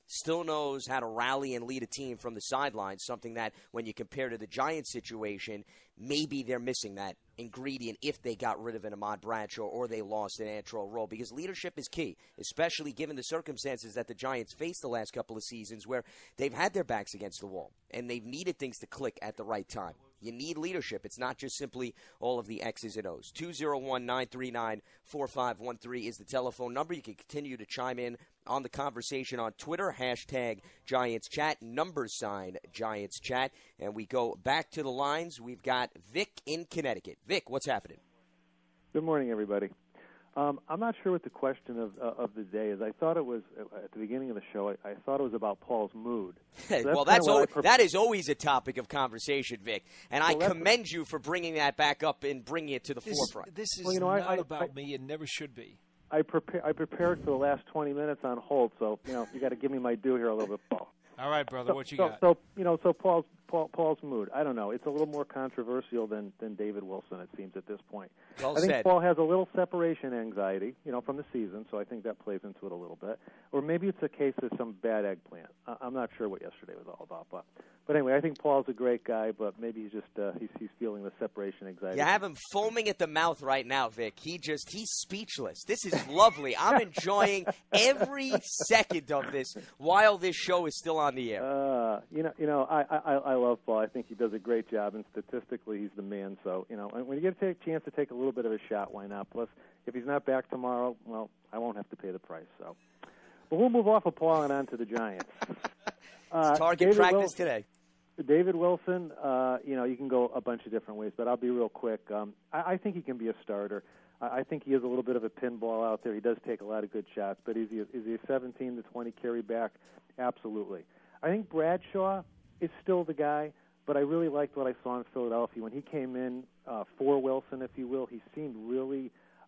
still knows how to rally and lead a team from the sidelines, something that when you compare to the Giants situation, maybe they're missing that ingredient if they got rid of an Ahmad Bradshaw or they lost an Antrel Rolle, because leadership is key, especially given the circumstances that the Giants faced the last couple of seasons where they've had their backs against the wall and they've needed things to click at the right time. You need leadership. It's not just simply all of the X's and O's. 201-939-4513 is the telephone number. You can continue to chime in on the conversation on Twitter, hashtag Giants Chat, Giants Chat. And we go back to the lines. We've got Vic in Connecticut. Vic, what's happening? Good morning, everybody. I'm not sure what the question of the day is. I thought it was, at the beginning of the show, I thought it was about Paul's mood. So well, that is always a topic of conversation, Vic. And I commend you for bringing that back up and bringing it to the forefront. This is not about me. It never should be. I prepared for the last 20 minutes on hold, so you got to give me my due here a little bit, Paul. All right, brother. What you got? So Paul's mood. I don't know. It's a little more controversial than David Wilson, it seems, at this point. Well I think said. Paul has a little separation anxiety, from the season, so I think that plays into it a little bit. Or maybe it's a case of some bad eggplant. I'm not sure what yesterday was all about, but anyway, I think Paul's a great guy, but maybe he's just he's feeling the separation anxiety. You have him foaming at the mouth right now, Vic. He's speechless. This is lovely. I'm enjoying every second of this while this show is still on the air. I love Paul. I think he does a great job, and statistically, he's the man. So, when you get a chance to take a little bit of a shot, why not? Plus, if he's not back tomorrow, well, I won't have to pay the price. So, but we'll move off of Paul and on to the Giants. Target practice today. David Wilson, you can go a bunch of different ways, but I'll be real quick. I think he can be a starter. I think he is a little bit of a pinball out there. He does take a lot of good shots, but is he a 17 to 20 carry back? Absolutely. I think Bradshaw is still the guy, but I really liked what I saw in Philadelphia. When he came in for Wilson, if you will, he seemed really,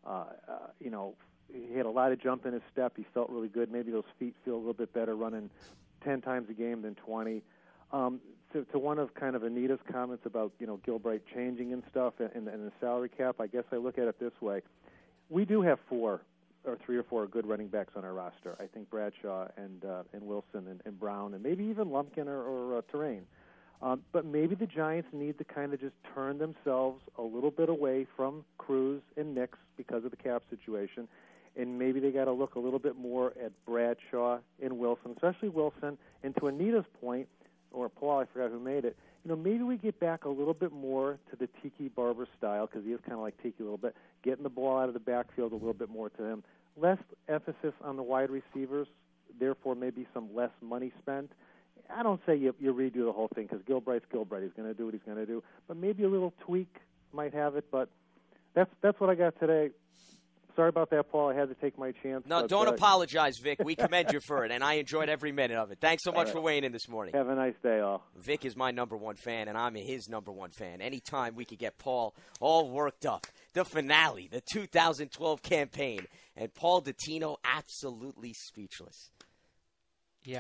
he had a lot of jump in his step. He felt really good. Maybe those feet feel a little bit better running 10 times a game than 20. To one of kind of Anita's comments about, Gilbride changing and stuff and the salary cap, I guess I look at it this way. We do have three or four good running backs on our roster. I think Bradshaw and Wilson and Brown and maybe even Lumpkin or Terrain. But maybe the Giants need to kind of just turn themselves a little bit away from Cruz and Nix because of the cap situation, and maybe they got to look a little bit more at Bradshaw and Wilson, especially Wilson. And to Anita's point, or Paul, I forgot who made it, maybe we get back a little bit more to the Tiki Barber style, because he is kind of like Tiki a little bit, getting the ball out of the backfield a little bit more to him. Less emphasis on the wide receivers, therefore maybe some less money spent. I don't say you redo the whole thing, because Gilbride's Gilbride. He's going to do what he's going to do. But maybe a little tweak might have it, but that's what I got today. Sorry about that, Paul. I had to take my chance. No, don't apologize, Vic. We commend you for it, and I enjoyed every minute of it. Thanks so much for weighing in this morning. Have a nice day, all. Vic is my number one fan, and I'm his number one fan. Anytime we could get Paul all worked up. The finale, the 2012 campaign, and Paul Dottino absolutely speechless. Yeah.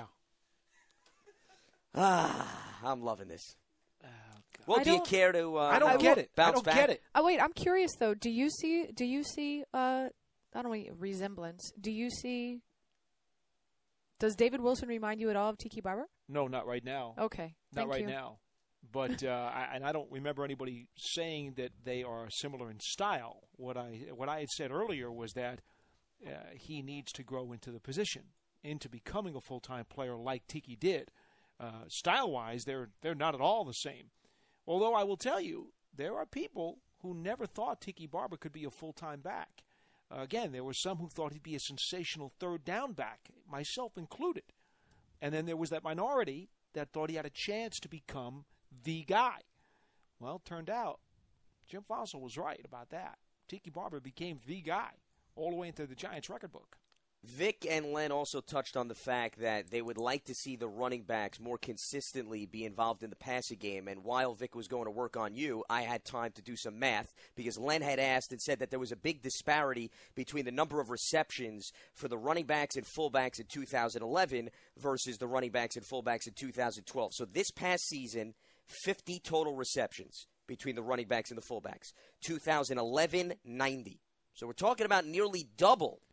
I'm loving this. Well, do you care to? I don't get it. Bounce I don't back? get it. Oh wait, I'm curious though. Do you see? I don't know, resemblance. Do you see? Does David Wilson remind you at all of Tiki Barber? No, not right now. Okay, not right you. now. But I don't remember anybody saying that they are similar in style. What I had said earlier was that he needs to grow into the position, into becoming a full-time player like Tiki did. Style-wise, they're not at all the same. Although I will tell you, there are people who never thought Tiki Barber could be a full-time back. Again, there were some who thought he'd be a sensational third down back, myself included. And then there was that minority that thought he had a chance to become the guy. Well, it turned out Jim Fossil was right about that. Tiki Barber became the guy all the way into the Giants record book. Vic and Len also touched on the fact that they would like to see the running backs more consistently be involved in the passing game. And while Vic was going to work on you, I had time to do some math because Len had asked and said that there was a big disparity between the number of receptions for the running backs and fullbacks in 2011 versus the running backs and fullbacks in 2012. So this past season, 50 total receptions between the running backs and the fullbacks. 2011, 90. So we're talking about nearly double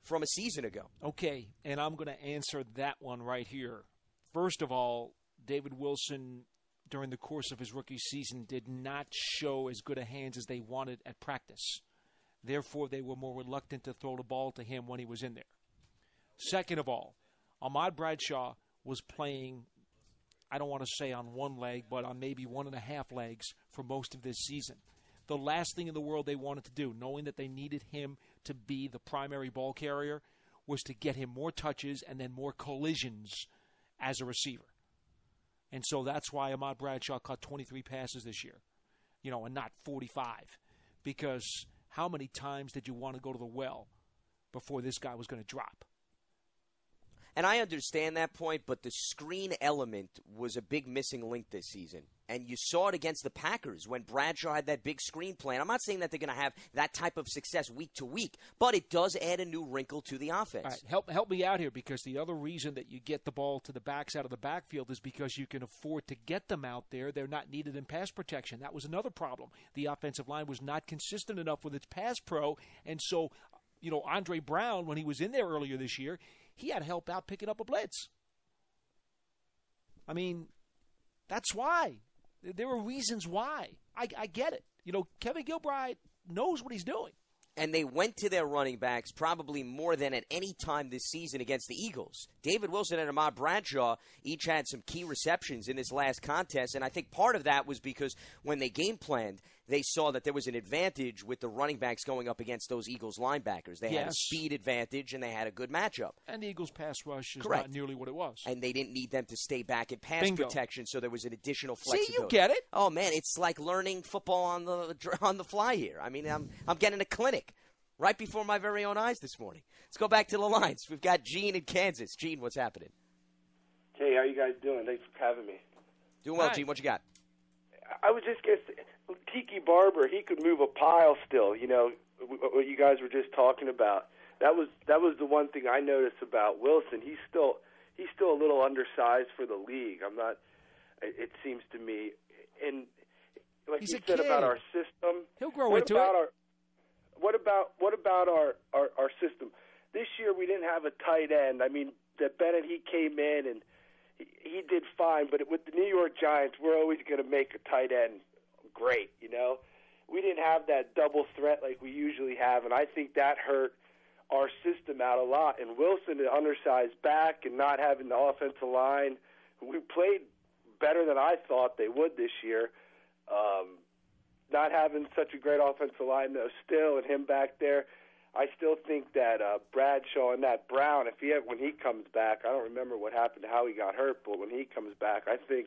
from a season ago. Okay, and I'm going to answer that one right here. First of all, David Wilson, during the course of his rookie season, did not show as good a hands as they wanted at practice. Therefore, they were more reluctant to throw the ball to him when he was in there. Second of all, Ahmad Bradshaw was playing, I don't want to say on one leg, but on maybe 1.5 legs for most of this season. The last thing in the world they wanted to do, knowing that they needed him to be the primary ball carrier, was to get him more touches and then more collisions as a receiver. And so that's why Ahmad Bradshaw caught 23 passes this year, and not 45. Because how many times did you want to go to the well before this guy was going to drop? And I understand that point, but the screen element was a big missing link this season. And you saw it against the Packers when Bradshaw had that big screen play. And I'm not saying that they're going to have that type of success week to week, but it does add a new wrinkle to the offense. All right, help me out here, because the other reason that you get the ball to the backs out of the backfield is because you can afford to get them out there. They're not needed in pass protection. That was another problem. The offensive line was not consistent enough with its pass pro, and so, Andre Brown, when he was in there earlier this year, he had help out picking up a blitz. I mean, that's why. There are reasons why. I get it. Kevin Gilbride knows what he's doing. And they went to their running backs probably more than at any time this season against the Eagles. David Wilson and Ahmad Bradshaw each had some key receptions in this last contest, and I think part of that was because when they game planned, they saw that there was an advantage with the running backs going up against those Eagles linebackers. They had a speed advantage, and they had a good matchup. And the Eagles' pass rush is Correct. not nearly what it was. And they didn't need them to stay back in pass protection, so there was an additional flexibility. See, you get it. Oh, man, it's like learning football on the fly here. I mean, I'm getting a clinic right before my very own eyes this morning. Let's go back to the lines. We've got Gene in Kansas. Gene, what's happening? Hey, how you guys doing? Thanks for having me. Doing well, Gene. What you got? I was just going to say, Tiki Barber, he could move a pile still, what you guys were just talking about. That was the one thing I noticed about Wilson. He's still a little undersized for the league. It seems to me. And like you said about our system, he'll grow into it. What about our system? This year we didn't have a tight end. I mean, that Bennett, he came in and he did fine, but with the New York Giants, we're always going to make a tight end great, We didn't have that double threat like we usually have, and I think that hurt our system out a lot. And Wilson, an undersized back and not having the offensive line, we played better than I thought they would this year. Not having such a great offensive line, though, still, and him back there, I still think that Bradshaw and that Brown, when he comes back, I don't remember what happened, how he got hurt, but when he comes back, I think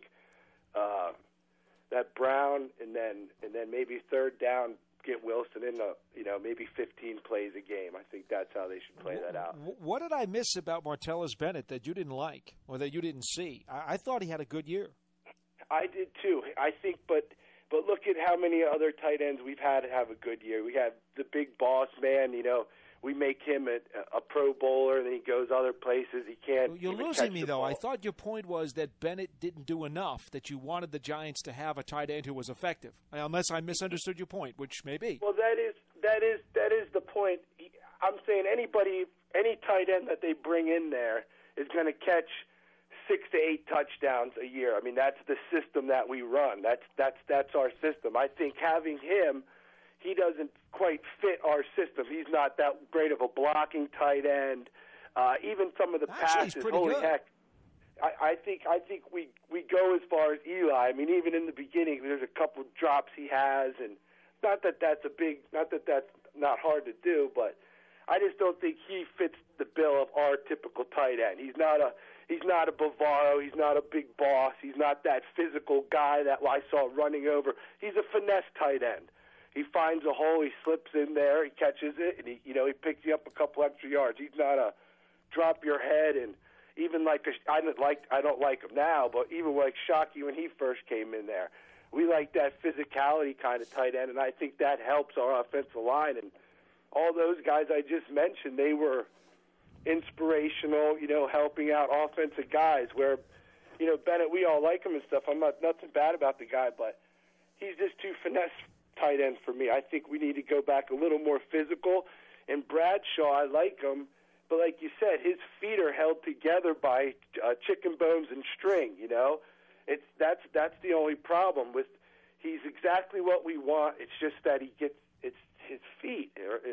that Brown and then maybe third down, get Wilson in maybe 15 plays a game. I think that's how they should play that out. What did I miss about Martellus Bennett that you didn't like or that you didn't see? I thought he had a good year. I did too. I think, but look at how many other tight ends we've had have a good year. We had the big boss man, we make him a Pro Bowler, and then he goes other places. He can't. You're losing me, though. I thought your point was that Bennett didn't do enough, that you wanted the Giants to have a tight end who was effective. Unless I misunderstood your point, which may be. Well, that is the point. I'm saying any tight end that they bring in there is going to catch 6 to 8 touchdowns a year. I mean, that's the system that we run. That's our system. I think having him, he doesn't quite fit our system. He's not that great of a blocking tight end. Even some of the passes, holy heck. I think we go as far as Eli. I mean, even in the beginning, there's a couple of drops he has, and not that that's not hard to do, but I just don't think he fits the bill of our typical tight end. He's not a Bavaro. He's not a big boss. He's not that physical guy that I saw running over. He's a finesse tight end. He finds a hole, he slips in there, he catches it, and he picks you up a couple extra yards. He's not a drop your head, and even I don't like him now, but even like Shockey when he first came in there, we like that physicality kind of tight end, and I think that helps our offensive line. And all those guys I just mentioned, they were inspirational, helping out offensive guys. Where, Bennett, we all like him and stuff. I'm nothing bad about the guy, but he's just too finesse tight end for me. I think we need to go back a little more physical. And Bradshaw, I like him, But like you said, his feet are held together by chicken bones and string. That's the only problem with. He's exactly what we want. It's just that it's his feet.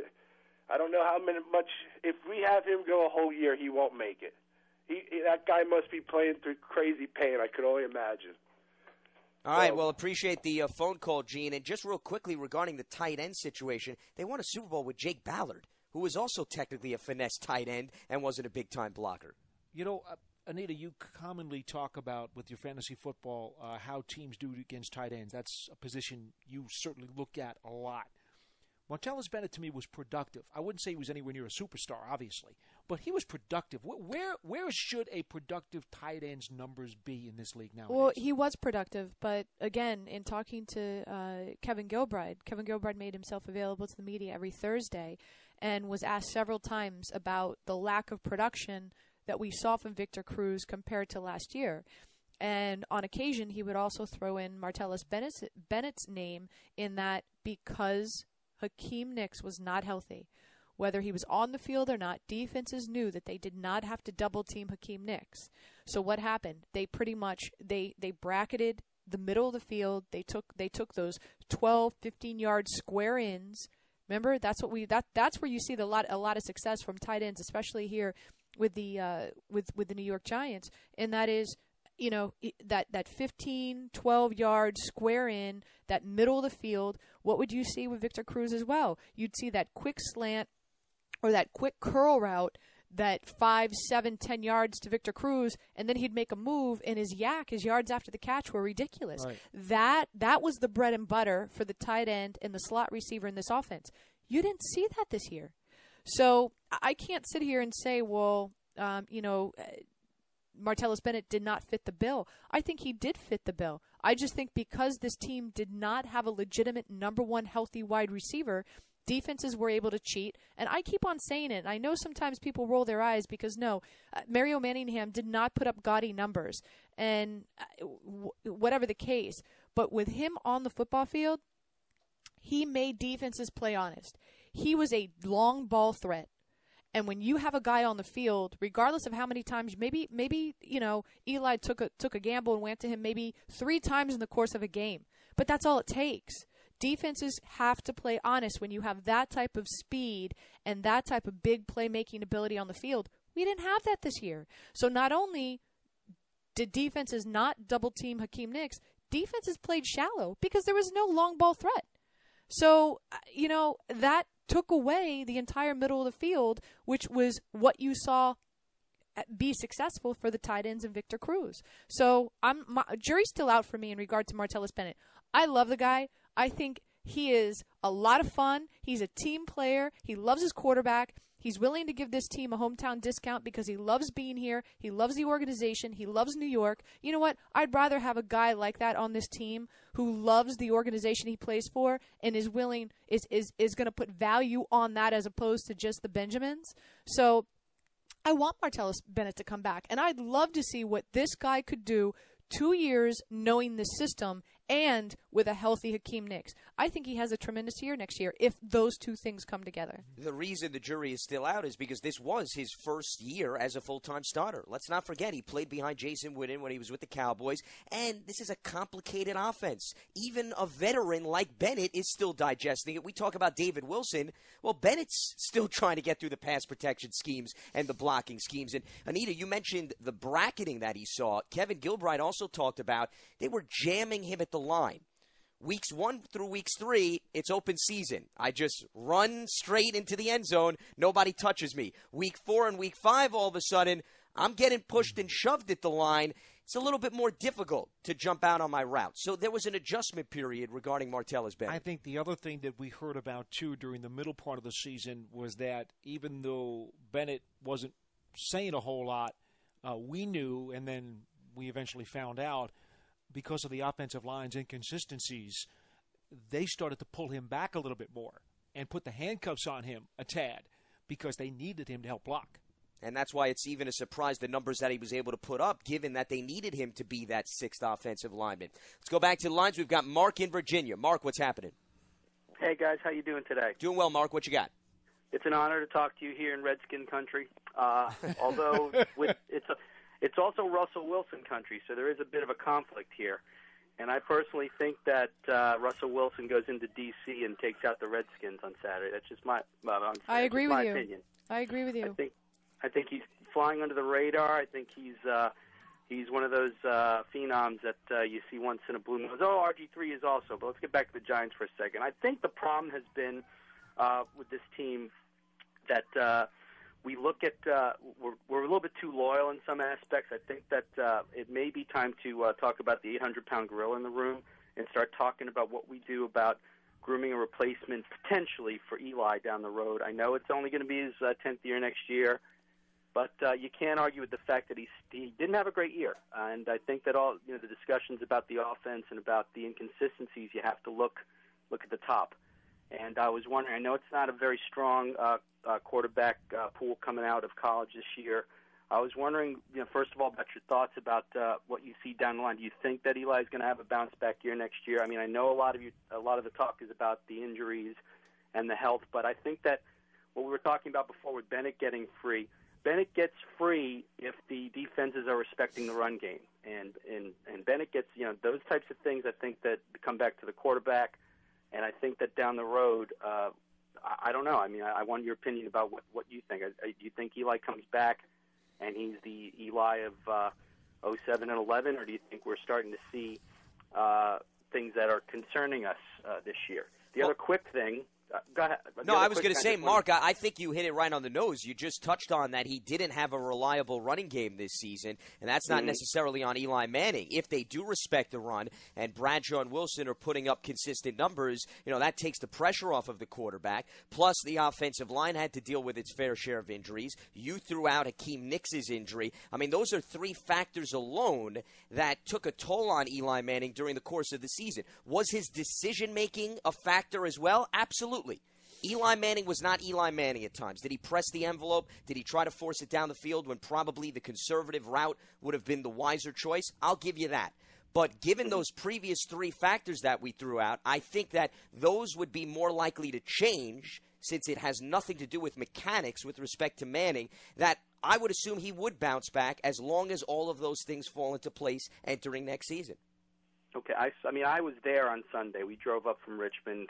I don't know how much. If we have him go a whole year, he won't make it. That guy must be playing through crazy pain. I could only imagine. All right, well, appreciate the phone call, Gene. And just real quickly regarding the tight end situation, they won a Super Bowl with Jake Ballard, who was also technically a finesse tight end and wasn't a big-time blocker. Anita, you commonly talk about with your fantasy football how teams do against tight ends. That's a position you certainly look at a lot. Martellus Bennett, to me, was productive. I wouldn't say he was anywhere near a superstar, obviously, but he was productive. Where should a productive tight end's numbers be in this league nowadays? Well, he was productive, but again, in talking to Kevin Gilbride made himself available to the media every Thursday and was asked several times about the lack of production that we saw from Victor Cruz compared to last year. And on occasion, he would also throw in Martellus Bennett's name in that because Hakeem Nicks was not healthy. Whether he was on the field or not, defenses knew that they did not have to double-team Hakeem Nicks. So what happened? They pretty much they bracketed the middle of the field. They took those 12, 15-yard square ins. Remember, that's where you see a lot of success from tight ends, especially here with the New York Giants, and that is, that 15, 12-yard square in, that middle of the field. What would you see with Victor Cruz as well? You'd see that quick slant or that quick curl route, that 5, 7, 10 yards to Victor Cruz, and then he'd make a move, and his yards after the catch were ridiculous. Right. That was the bread and butter for the tight end and the slot receiver in this offense. You didn't see that this year. So I can't sit here and say, well, Martellus Bennett did not fit the bill. I think he did fit the bill. I just think because this team did not have a legitimate number one healthy wide receiver, defenses were able to cheat. And I keep on saying it. I know sometimes people roll their eyes because, Mario Manningham did not put up gaudy numbers. And whatever the case. But with him on the football field, he made defenses play honest. He was a long ball threat. And when you have a guy on the field, regardless of how many times, maybe Eli took a gamble and went to him maybe 3 times in the course of a game. But that's all it takes. Defenses have to play honest when you have that type of speed and that type of big playmaking ability on the field. We didn't have that this year. So not only did defenses not double-team Hakeem Nicks, defenses played shallow because there was no long ball threat. So, that took away the entire middle of the field, which was what you saw be successful for the tight ends and Victor Cruz. So jury's still out for me in regard to Martellus Bennett. I love the guy. I think he is a lot of fun. He's a team player. He loves his quarterback. He's willing to give this team a hometown discount because he loves being here. He loves the organization. He loves New York. You know what? I'd rather have a guy like that on this team who loves the organization he plays for and is willing, is going to put value on that as opposed to just the Benjamins. So I want Martellus Bennett to come back, and I'd love to see what this guy could do 2 years knowing the system and with a healthy Hakeem Nicks. I think he has a tremendous year next year if those two things come together. The reason the jury is still out is because this was his first year as a full-time starter. Let's not forget he played behind Jason Witten when he was with the Cowboys, and this is a complicated offense. Even a veteran like Bennett is still digesting it. We talk about David Wilson. Well, Bennett's still trying to get through the pass protection schemes and the blocking schemes. And, Anita, you mentioned the bracketing that he saw. Kevin Gilbride also talked about they were jamming him at the line. Weeks 1 through weeks 3, it's open season. I just run straight into the end zone. Nobody touches me. Week 4 and week 5, all of a sudden, I'm getting pushed and shoved at the line. It's a little bit more difficult to jump out on my route. So there was an adjustment period regarding Martellus Bennett. I think the other thing that we heard about, too, during the middle part of the season was that even though Bennett wasn't saying a whole lot, we knew, and then we eventually found out, because of the offensive line's inconsistencies, they started to pull him back a little bit more and put the handcuffs on him a tad because they needed him to help block. And that's why it's even a surprise the numbers that he was able to put up, given that they needed him to be that 6th offensive lineman. Let's go back to the lines. We've got Mark in Virginia. Mark, what's happening? Hey, guys. How you doing today? Doing well, Mark. What you got? It's an honor to talk to you here in Redskin country. Although it's also Russell Wilson country, so there is a bit of a conflict here. And I personally think that Russell Wilson goes into D.C. and takes out the Redskins on Saturday. That's just my I agree with you. opinion. I agree with you. I think he's flying under the radar. I think he's one of those phenoms that you see once in a blue moon. Oh, RG3 is also. But let's get back to the Giants for a second. I think the problem has been with this team that we look at we're a little bit too loyal in some aspects. I think that it may be time to talk about the 800-pound gorilla in the room and start talking about what we do about grooming a replacement potentially for Eli down the road. I know it's only going to be his 10th year next year, but you can't argue with the fact that he didn't have a great year. And I think that all the discussions about the offense and about the inconsistencies, you have to look at the top. And I was wondering, I know it's not a very strong quarterback pool coming out of college this year. I was wondering, first of all, about your thoughts about what you see down the line. Do you think that Eli is going to have a bounce-back year next year? I mean, I know a lot of the talk is about the injuries and the health, but I think that what we were talking about before with Bennett getting free, Bennett gets free if the defenses are respecting the run game, and Bennett gets those types of things. I think that come back to the quarterback, and I think that down the road, I don't know. I mean, I want your opinion about what you think. Do you think Eli comes back and he's the Eli of 07 and 11, or do you think we're starting to see things that are concerning us this year? The other quick thing. Go ahead. No, I was going to say, Mark, I think you hit it right on the nose. You just touched on that he didn't have a reliable running game this season, and that's not necessarily on Eli Manning. If they do respect the run and Bradshaw and Wilson are putting up consistent numbers, that takes the pressure off of the quarterback. Plus, the offensive line had to deal with its fair share of injuries. You threw out Hakeem Nicks's injury. I mean, those are three factors alone that took a toll on Eli Manning during the course of the season. Was his decision-making a factor as well? Absolutely. Eli Manning was not Eli Manning at times. Did he press the envelope? Did he try to force it down the field when probably the conservative route would have been the wiser choice? I'll give you that. But given those previous three factors that we threw out, I think that those would be more likely to change since it has nothing to do with mechanics with respect to Manning, that I would assume he would bounce back as long as all of those things fall into place entering next season. Okay, I mean, I was there on Sunday. We drove up from Richmond,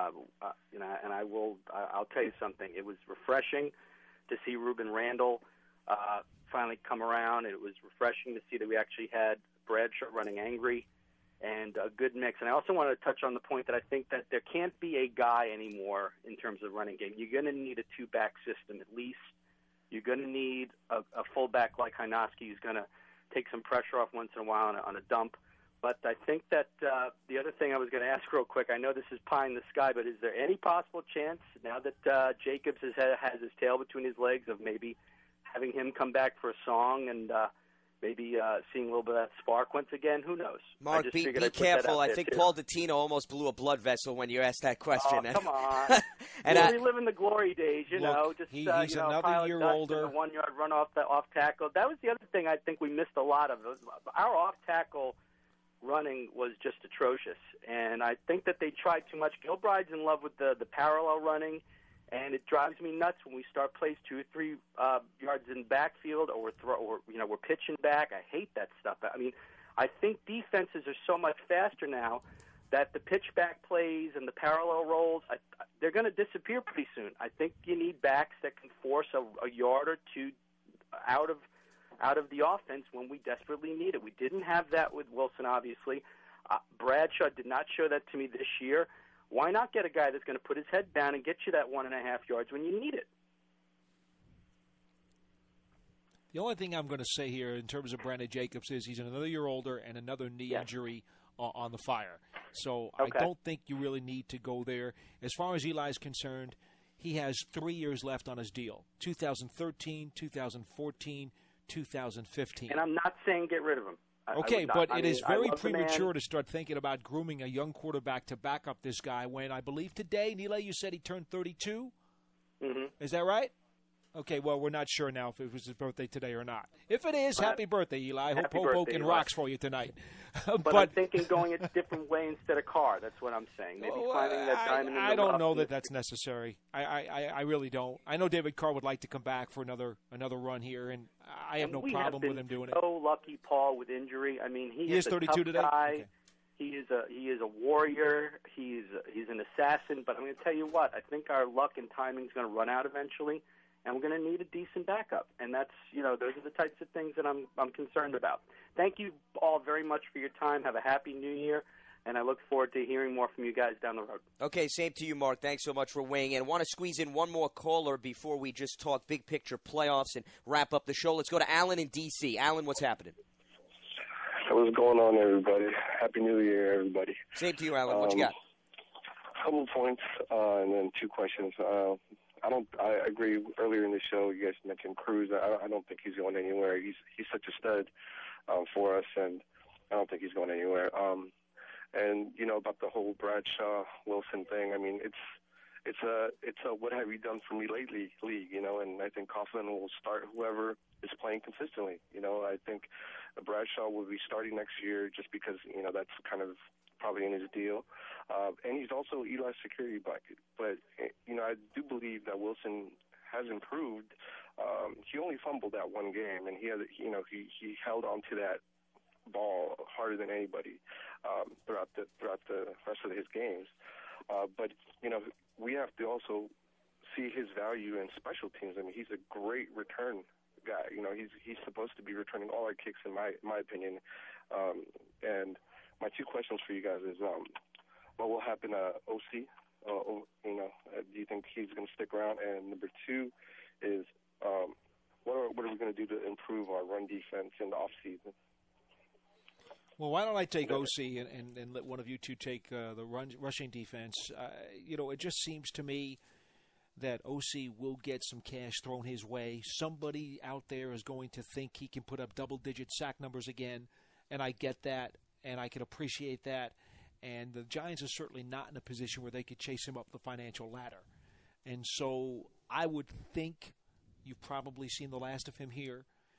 and I'll tell you something. It was refreshing to see Ruben Randall finally come around. It was refreshing to see that we actually had Bradshaw running angry and a good mix. And I also want to touch on the point that I think that there can't be a guy anymore in terms of running game. You're going to need a two-back system at least. You're going to need a fullback like Hynoski who's going to take some pressure off once in a while on a dump. But I think that the other thing I was going to ask real quick, I know this is pie in the sky, but is there any possible chance now that Jacobs has his tail between his legs of maybe having him come back for a song and maybe seeing a little bit of that spark once again? Who knows? Mark, be careful. I think Paul Dottino almost blew a blood vessel when you asked that question. Oh, come on. And we're reliving the glory days, he's another year older. The 1 yard run off tackle. That was the other thing I think we missed a lot of. Our off tackle running was just atrocious, and I think that they tried too much. Gilbride's in love with the parallel running, and it drives me nuts when we start plays 2 or 3 yards in backfield, or we're pitching back. I hate that stuff. I mean, I think defenses are so much faster now that the pitch back plays and the parallel rolls, they're going to disappear pretty soon. I think you need backs that can force a yard or two out of the offense when we desperately need it. We didn't have that with Wilson, obviously. Bradshaw did not show that to me this year. Why not get a guy that's going to put his head down and get you that 1.5 yards when you need it? The only thing I'm going to say here in terms of Brandon Jacobs is he's another year older and another knee injury on the fire. So I don't think you really need to go there. As far as Eli's concerned, he has 3 years left on his deal, 2013, 2014, 2015. And I'm not saying get rid of him. Okay, but it is very premature to start thinking about grooming a young quarterback to back up this guy when I believe today, Nila, you said he turned 32? Mm-hmm. Is that right? Okay, well, we're not sure now if it was his birthday today or not. If it is, But- happy birthday, Eli. I hope Happy Hoboken birthday, Eli. rocks for you tonight. But I'm thinking going a different way instead of car. That's what I'm saying. Maybe finding that diamond in the I don't rough. know that that's necessary. I really don't. I know David Carr would like to come back for another run here, and I have no we problem have with him doing been so lucky, Paul, with injury. I mean, He is is a 32 tough today? guy. Okay. He is a warrior. He's an assassin. But I'm going to tell you what. I think our luck and timing is going to run out eventually, and we're going to need a decent backup. And that's those are the types of things that I'm concerned about. Thank you all very much for your time. Have a happy New Year. And I look forward to hearing more from you guys down the road. Okay, same to you, Mark. Thanks so much for weighing in. I want to squeeze in one more caller before we just talk big picture playoffs and wrap up the show. Let's go to Alan in D.C. Alan, what's happening? What's going on, everybody? Happy New Year, everybody. Same to you, Alan. What you got? Couple points and then two questions. I agree. Earlier in the show, you guys mentioned Cruz. I don't think he's going anywhere. He's such a stud for us, and I don't think he's going anywhere. And about the whole Bradshaw Wilson thing. I mean, it's a what have you done for me lately league, and I think Coughlin will start whoever is playing consistently. I think Bradshaw will be starting next year just because that's kind of probably in his deal, and he's also Eli's security blanket. But I do believe that Wilson has improved. He only fumbled that one game, and he held on to that ball harder than anybody throughout the rest of his games. But we have to also see his value in special teams. I mean, he's a great return guy. He's supposed to be returning all our kicks in my opinion. And my two questions for you guys is what will happen to OC? Do you think he's going to stick around? And number two is what are we going to do to improve our run defense in the offseason? Well, why don't I take OC and let one of you two take the rushing defense? It just seems to me that OC will get some cash thrown his way. Somebody out there is going to think he can put up double-digit sack numbers again, and I get that, and I can appreciate that. And the Giants are certainly not in a position where they could chase him up the financial ladder. And so I would think you've probably seen the last of him here.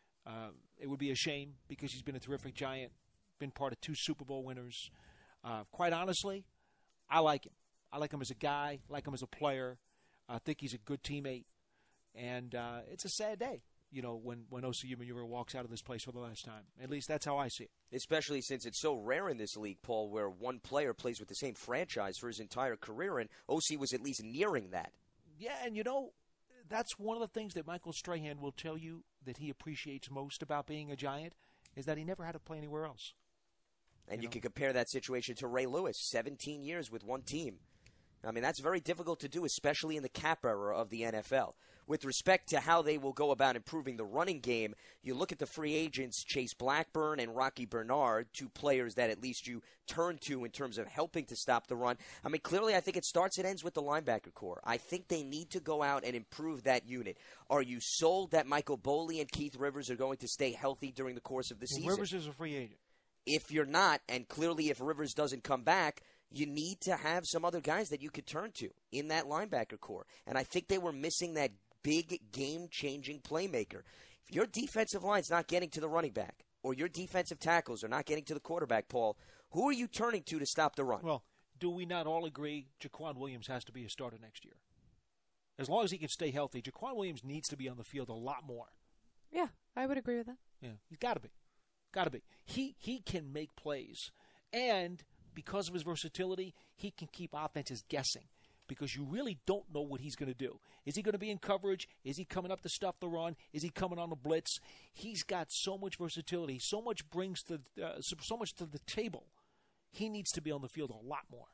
It would be a shame because he's been a terrific Giant, been part of 2 Super Bowl winners. Quite honestly, I like him. I like him as a guy, I like him as a player. I think he's a good teammate. And it's a sad day, when O.C. Umenyiora walks out of this place for the last time. At least that's how I see it. Especially since it's so rare in this league, Paul, where one player plays with the same franchise for his entire career, and O.C. was at least nearing that. Yeah, and that's one of the things that Michael Strahan will tell you that he appreciates most about being a Giant, is that he never had to play anywhere else. And you can compare that situation to Ray Lewis, 17 years with one team. I mean, that's very difficult to do, especially in the cap era of the NFL. With respect to how they will go about improving the running game, you look at the free agents, Chase Blackburn and Rocky Bernard, 2 players that at least you turn to in terms of helping to stop the run. I mean, clearly I think it starts and ends with the linebacker core. I think they need to go out and improve that unit. Are you sold that Michael Boley and Keith Rivers are going to stay healthy during the course of the season? Rivers is a free agent. If you're not, and clearly if Rivers doesn't come back, you need to have some other guys that you could turn to in that linebacker core. And I think they were missing that big game-changing playmaker. If your defensive line's not getting to the running back or your defensive tackles are not getting to the quarterback, Paul, who are you turning to stop the run? Well, do we not all agree Jaquan Williams has to be a starter next year? As long as he can stay healthy, Jaquan Williams needs to be on the field a lot more. Yeah, I would agree with that. Yeah, he's got to be. Got to be. He can make plays. And because of his versatility, he can keep offenses guessing because you really don't know what he's going to do. Is he going to be in coverage? Is he coming up to stuff the run? Is he coming on the blitz? He's got so much versatility, so much so much to the table. He needs to be on the field a lot more.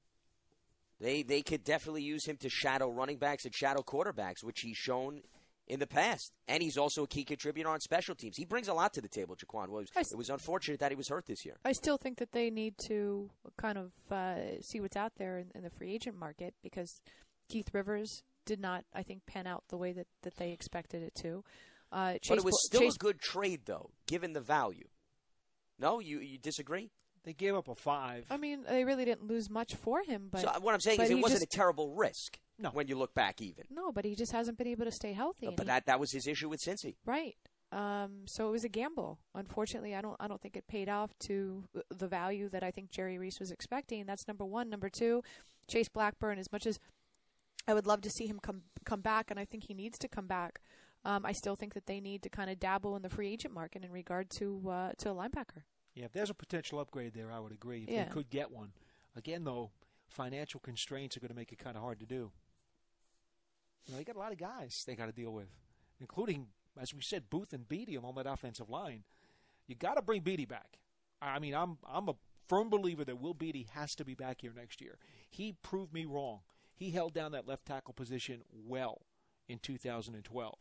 They could definitely use him to shadow running backs and shadow quarterbacks, which he's shown in the past. And he's also a key contributor on special teams. He brings a lot to the table, Jaquan Williams. It was unfortunate that he was hurt this year. I still think that they need to kind of see what's out there in the free agent market because Keith Rivers did not, I think, pan out the way that they expected it to. But it was still a good trade, though, given the value. No? You disagree? They gave up a 5. I mean, they really didn't lose much for him. But so what I'm saying is it wasn't a terrible risk. No. When you look back, even. No, but he just hasn't been able to stay healthy. But that was his issue with Cincy. Right. So it was a gamble. Unfortunately, I don't think it paid off to the value that I think Jerry Reese was expecting. That's number one. Number two, Chase Blackburn, as much as I would love to see him come back, and I think he needs to come back, I still think that they need to kind of dabble in the free agent market in regard to a linebacker. Yeah, if there's a potential upgrade there, I would agree. If they could get one. Again, though, financial constraints are going to make it kind of hard to do. They got a lot of guys they got to deal with, including, as we said, Booth and Beatty on that offensive line. You got to bring Beatty back. I mean, I'm a firm believer that Will Beatty has to be back here next year. He proved me wrong. He held down that left tackle position well in 2012.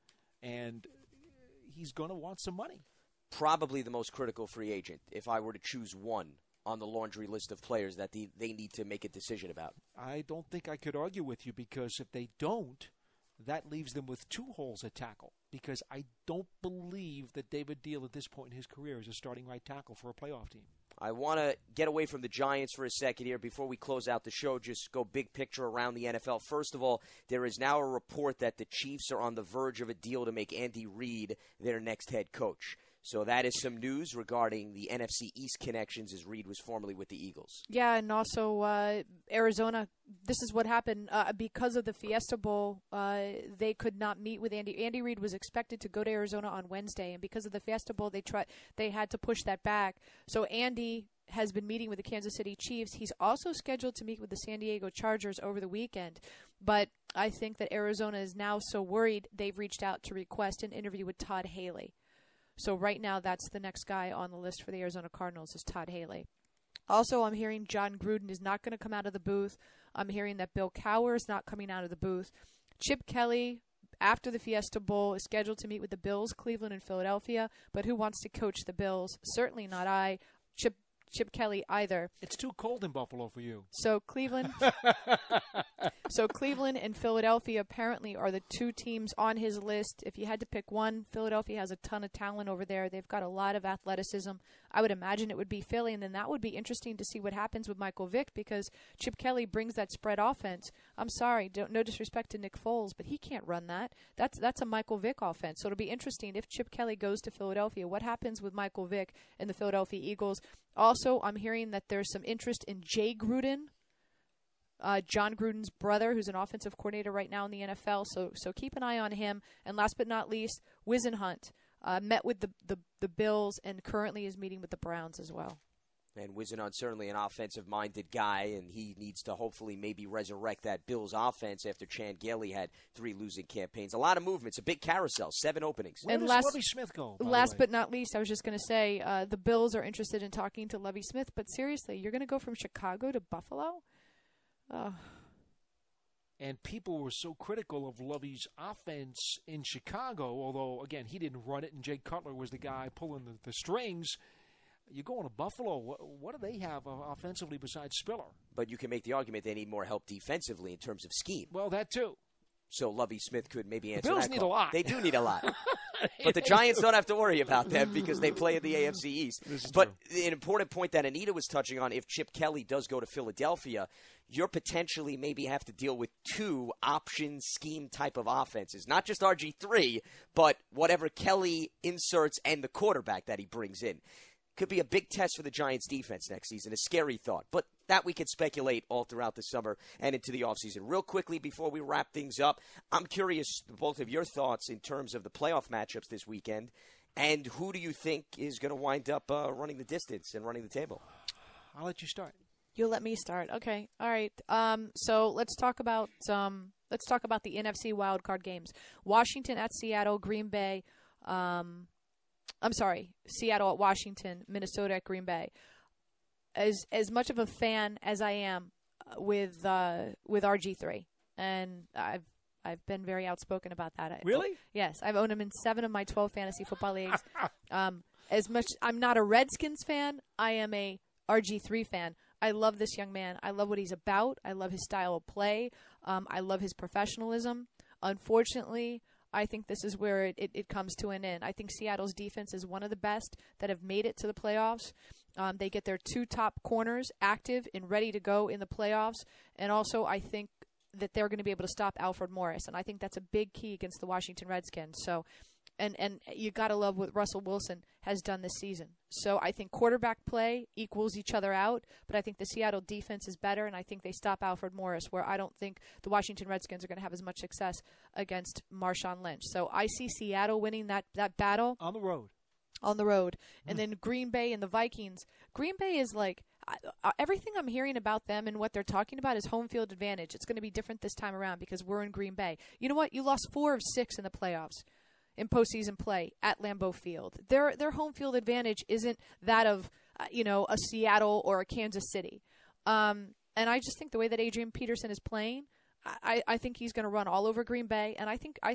And he's going to want some money. Probably the most critical free agent, if I were to choose one on the laundry list of players that they need to make a decision about. I don't think I could argue with you, because if they don't, that leaves them with two holes at tackle, because I don't believe that David Deal at this point in his career is a starting right tackle for a playoff team. I want to get away from the Giants for a second here before we close out the show, just go big picture around the NFL. First of all, there is now a report that the Chiefs are on the verge of a deal to make Andy Reid their next head coach. So that is some news regarding the NFC East connections, as Reid was formerly with the Eagles. Yeah, and also Arizona, this is what happened. Because of the Fiesta Bowl, they could not meet with Andy. Andy Reid was expected to go to Arizona on Wednesday, and because of the Fiesta Bowl, they had to push that back. So Andy has been meeting with the Kansas City Chiefs. He's also scheduled to meet with the San Diego Chargers over the weekend. But I think that Arizona is now so worried they've reached out to request an interview with Todd Haley. So right now, that's the next guy on the list for the Arizona Cardinals is Todd Haley. Also, I'm hearing John Gruden is not going to come out of the booth. I'm hearing that Bill Cowher is not coming out of the booth. Chip Kelly, after the Fiesta Bowl, is scheduled to meet with the Bills, Cleveland, and Philadelphia. But who wants to coach the Bills? Certainly not I. Chip Kelly either. It's too cold in Buffalo for you. So Cleveland and Philadelphia apparently are the two teams on his list. If you had to pick one, Philadelphia has a ton of talent over there. They've got a lot of athleticism. I would imagine it would be Philly, and then that would be interesting to see what happens with Michael Vick, because Chip Kelly brings that spread offense. I'm sorry, no disrespect to Nick Foles, but he can't run that. That's a Michael Vick offense. So it'll be interesting if Chip Kelly goes to Philadelphia. What happens with Michael Vick and the Philadelphia Eagles? Also, I'm hearing that there's some interest in Jay Gruden, John Gruden's brother, who's an offensive coordinator right now in the NFL. So keep an eye on him. And last but not least, Whisenhunt met with the Bills and currently is meeting with the Browns as well. And Whisenhunt's certainly an offensive-minded guy, and he needs to hopefully maybe resurrect that Bills offense after Chan Gailey had 3 losing campaigns. A lot of movements, a big carousel, 7 openings. Where does Lovie Smith go? Last but not least, I was just going to say the Bills are interested in talking to Lovie Smith, but seriously, you're going to go from Chicago to Buffalo? And people were so critical of Lovie's offense in Chicago, although, again, he didn't run it, and Jay Cutler was the guy pulling the strings. You go to Buffalo, what do they have offensively besides Spiller? But you can make the argument they need more help defensively in terms of scheme. Well, that too. So Lovie Smith could maybe answer the Bills that need call. a lot. They do need a lot. But the Giants don't have to worry about them because they play in the AFC East. But an important point that Anita was touching on, if Chip Kelly does go to Philadelphia, you're potentially maybe have to deal with 2 option scheme type of offenses. Not just RG3, but whatever Kelly inserts and the quarterback that he brings in. Could be a big test for the Giants' defense next season, a scary thought. But that we could speculate all throughout the summer and into the offseason. Real quickly, before we wrap things up, I'm curious, both of your thoughts in terms of the playoff matchups this weekend, and who do you think is going to wind up running the distance and running the table? I'll let you start. You'll let me start. Okay. All right. So let's talk about the NFC wildcard games. Washington at Seattle, Green Bay. Seattle at Washington, Minnesota at Green Bay. As much of a fan as I am with RG3, and I've been very outspoken about that. Really? Yes, I've owned him in 7 of my 12 fantasy football leagues. As much I'm not a Redskins fan, I am a RG3 fan. I love this young man. I love what he's about. I love his style of play. I love his professionalism. Unfortunately, I think this is where it comes to an end. I think Seattle's defense is one of the best that have made it to the playoffs. They get their 2 top corners active and ready to go in the playoffs. And also, I think that they're going to be able to stop Alfred Morris, and I think that's a big key against the Washington Redskins. So, and you got to love what Russell Wilson has done this season. So I think quarterback play equals each other out, but I think the Seattle defense is better, and I think they stop Alfred Morris, where I don't think the Washington Redskins are going to have as much success against Marshawn Lynch. So I see Seattle winning that battle. On the road. On the road. And then Green Bay and the Vikings. Green Bay is like, everything I'm hearing about them and what they're talking about is home field advantage. It's going to be different this time around because we're in Green Bay. You know what? You lost 4 of 6 in the playoffs in postseason play at Lambeau Field. Their home field advantage isn't that of a Seattle or a Kansas City. And I just think the way that Adrian Peterson is playing, I think he's going to run all over Green Bay, and I think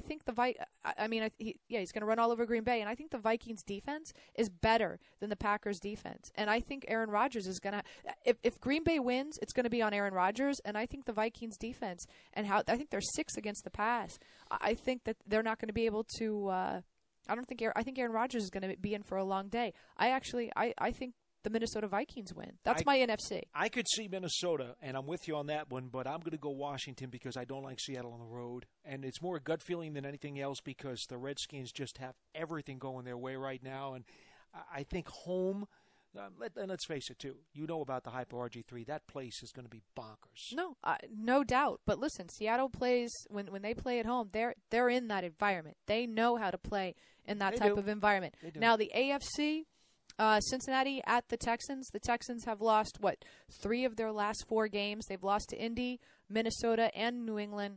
he's going to run all over Green Bay, and I think the Vikings defense is better than the Packers defense, and I think Aaron Rodgers is going to. If Green Bay wins, it's going to be on Aaron Rodgers, and I think the Vikings defense and I think they're 6th against the pass. I think that they're not going to be able to. I think Aaron Rodgers is going to be in for a long day. I think the Minnesota Vikings win. That's my NFC. I could see Minnesota, and I'm with you on that one, but I'm going to go Washington because I don't like Seattle on the road. And it's more a gut feeling than anything else because the Redskins just have everything going their way right now. And I think home, let's face it, too. You know about the Hyper RG3. That place is going to be bonkers. No doubt. But listen, Seattle plays, when they play at home, they're in that environment. They know how to play in that type of environment. Now, the AFC... Cincinnati at the Texans. The Texans have lost, 3 of their last 4 games. They've lost to Indy, Minnesota, and New England.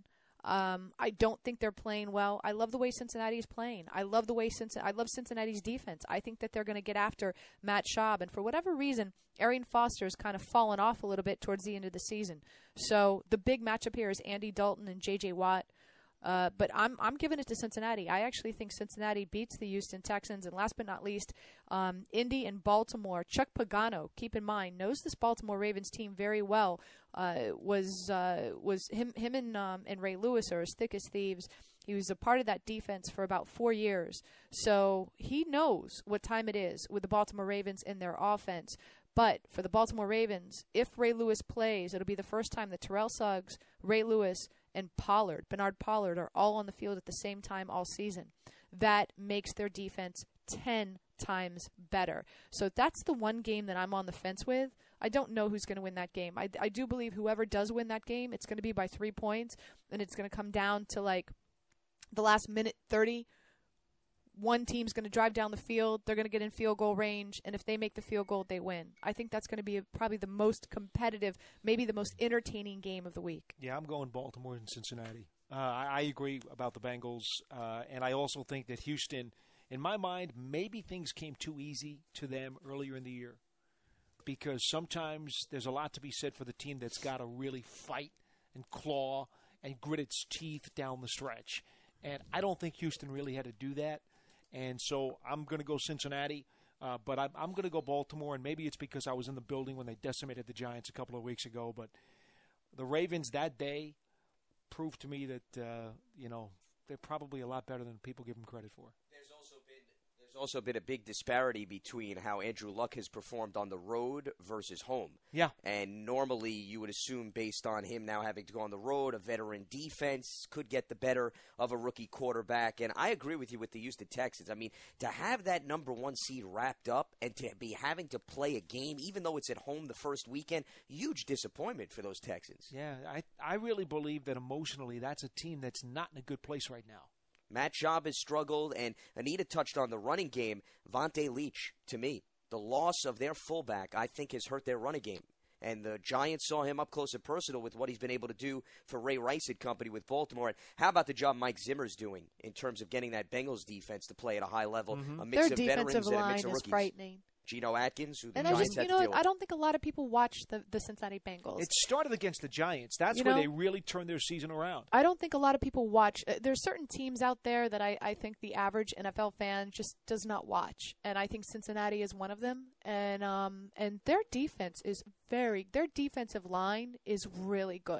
I don't think they're playing well. I love the way Cincinnati is playing. I love Cincinnati's defense. I think that they're going to get after Matt Schaub. And for whatever reason, Arian Foster has kind of fallen off a little bit towards the end of the season. So the big matchup here is Andy Dalton and J.J. Watt. But I'm giving it to Cincinnati. I actually think Cincinnati beats the Houston Texans. And last but not least, Indy and Baltimore. Chuck Pagano, keep in mind, knows this Baltimore Ravens team very well. Was him and Ray Lewis are as thick as thieves. He was a part of that defense for about 4 years. So he knows what time it is with the Baltimore Ravens in their offense. But for the Baltimore Ravens, if Ray Lewis plays, it'll be the first time that Terrell Suggs, Ray Lewis, and Bernard Pollard, are all on the field at the same time all season. That makes their defense 10 times better. So that's the one game that I'm on the fence with. I don't know who's going to win that game. I do believe whoever does win that game, it's going to be by 3 points, and it's going to come down to the last minute 30. One team's going to drive down the field. They're going to get in field goal range, and if they make the field goal, they win. I think that's going to be probably the most competitive, maybe the most entertaining game of the week. Yeah, I'm going Baltimore and Cincinnati. I agree about the Bengals, and I also think that Houston, in my mind, maybe things came too easy to them earlier in the year because sometimes there's a lot to be said for the team that's got to really fight and claw and grit its teeth down the stretch. And I don't think Houston really had to do that. And so I'm going to go Cincinnati, but I'm going to go Baltimore, and maybe it's because I was in the building when they decimated the Giants a couple of weeks ago. But the Ravens that day proved to me that, they're probably a lot better than people give them credit for. There's also been a big disparity between how Andrew Luck has performed on the road versus home. Yeah. And normally you would assume based on him now having to go on the road, a veteran defense could get the better of a rookie quarterback. And I agree with you with the Houston Texans. I mean, to have that number 1 seed wrapped up and to be having to play a game, even though it's at home the first weekend, huge disappointment for those Texans. Yeah, I really believe that emotionally that's a team that's not in a good place right now. Matt Schaub has struggled, and Anita touched on the running game. Vontae Leach, to me, the loss of their fullback, I think, has hurt their running game. And the Giants saw him up close and personal with what he's been able to do for Ray Rice and company with Baltimore. And how about the job Mike Zimmer's doing in terms of getting that Bengals defense to play at a high level? Mm-hmm. A mix their of veterans and a mix of line rookies. is frightening. Geno Atkins, who the and Giants had to deal with. I don't think a lot of people watch the Cincinnati Bengals. It started against the Giants. That's where they really turned their season around. I don't think a lot of people watch. There's certain teams out there that I think the average NFL fan just does not watch, and I think Cincinnati is one of them. And their defense is their defensive line is really good.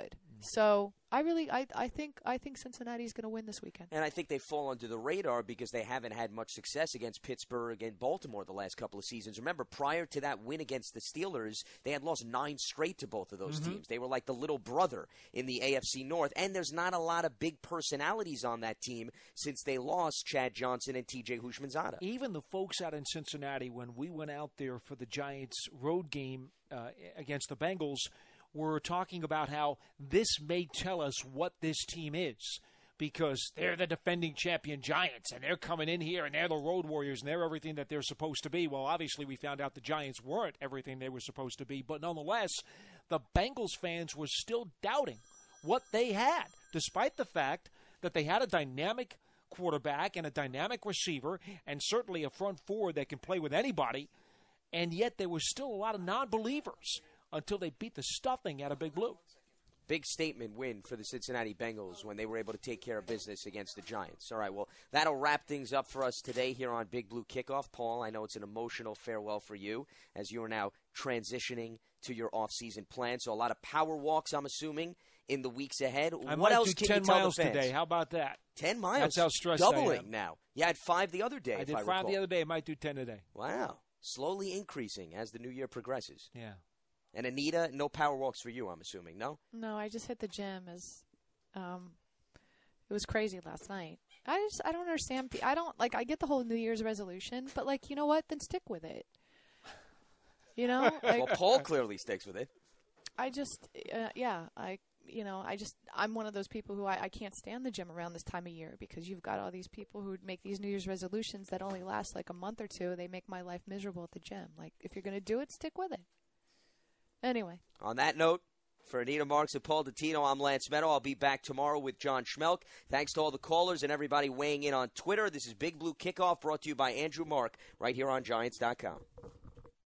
So I think Cincinnati's going to win this weekend. And I think they fall under the radar because they haven't had much success against Pittsburgh and Baltimore the last couple of seasons. Remember, prior to that win against the Steelers, they had lost 9 straight to both of those teams. They were like the little brother in the AFC North. And there's not a lot of big personalities on that team since they lost Chad Johnson and TJ Houshmandzadeh. Even the folks out in Cincinnati, when we went out there for the Giants road game against the Bengals, were talking about how this may tell us what this team is, because they're the defending champion Giants, and they're coming in here, and they're the road warriors, and they're everything that they're supposed to be. Well, obviously, we found out the Giants weren't everything they were supposed to be, but nonetheless, the Bengals fans were still doubting what they had, despite the fact that they had a dynamic quarterback and a dynamic receiver, and certainly a front four that can play with anybody, and yet there was still a lot of non-believers until they beat the stuffing out of Big Blue. Big statement win for the Cincinnati Bengals when they were able to take care of business against the Giants. All right, well, that'll wrap things up for us today here on Big Blue Kickoff. Paul, I know it's an emotional farewell for you as you are now transitioning to your off-season plan. So a lot of power walks, I'm assuming, in the weeks ahead. What else can 10 you tell miles the fans? Today. How about that? 10 miles. That's how stressed Doubling I am. Now. You had 5 the other day, I did 5 the other day. I might do 10 today. Wow. Slowly increasing as the new year progresses. Yeah. And Anita, no power walks for you, I'm assuming, no? No, I just hit the gym. It was crazy last night. I don't understand. I get the whole New Year's resolution, but you know what? Then stick with it. You know? Well, Paul clearly sticks with it. I'm one of those people who I can't stand the gym around this time of year because you've got all these people who make these New Year's resolutions that only last a month or two. They make my life miserable at the gym. If you're going to do it, stick with it. Anyway. On that note, for Anita Marks and Paul Dottino, I'm Lance Meadow. I'll be back tomorrow with John Schmelk. Thanks to all the callers and everybody weighing in on Twitter. This is Big Blue Kickoff brought to you by Andrew Mark right here on Giants.com.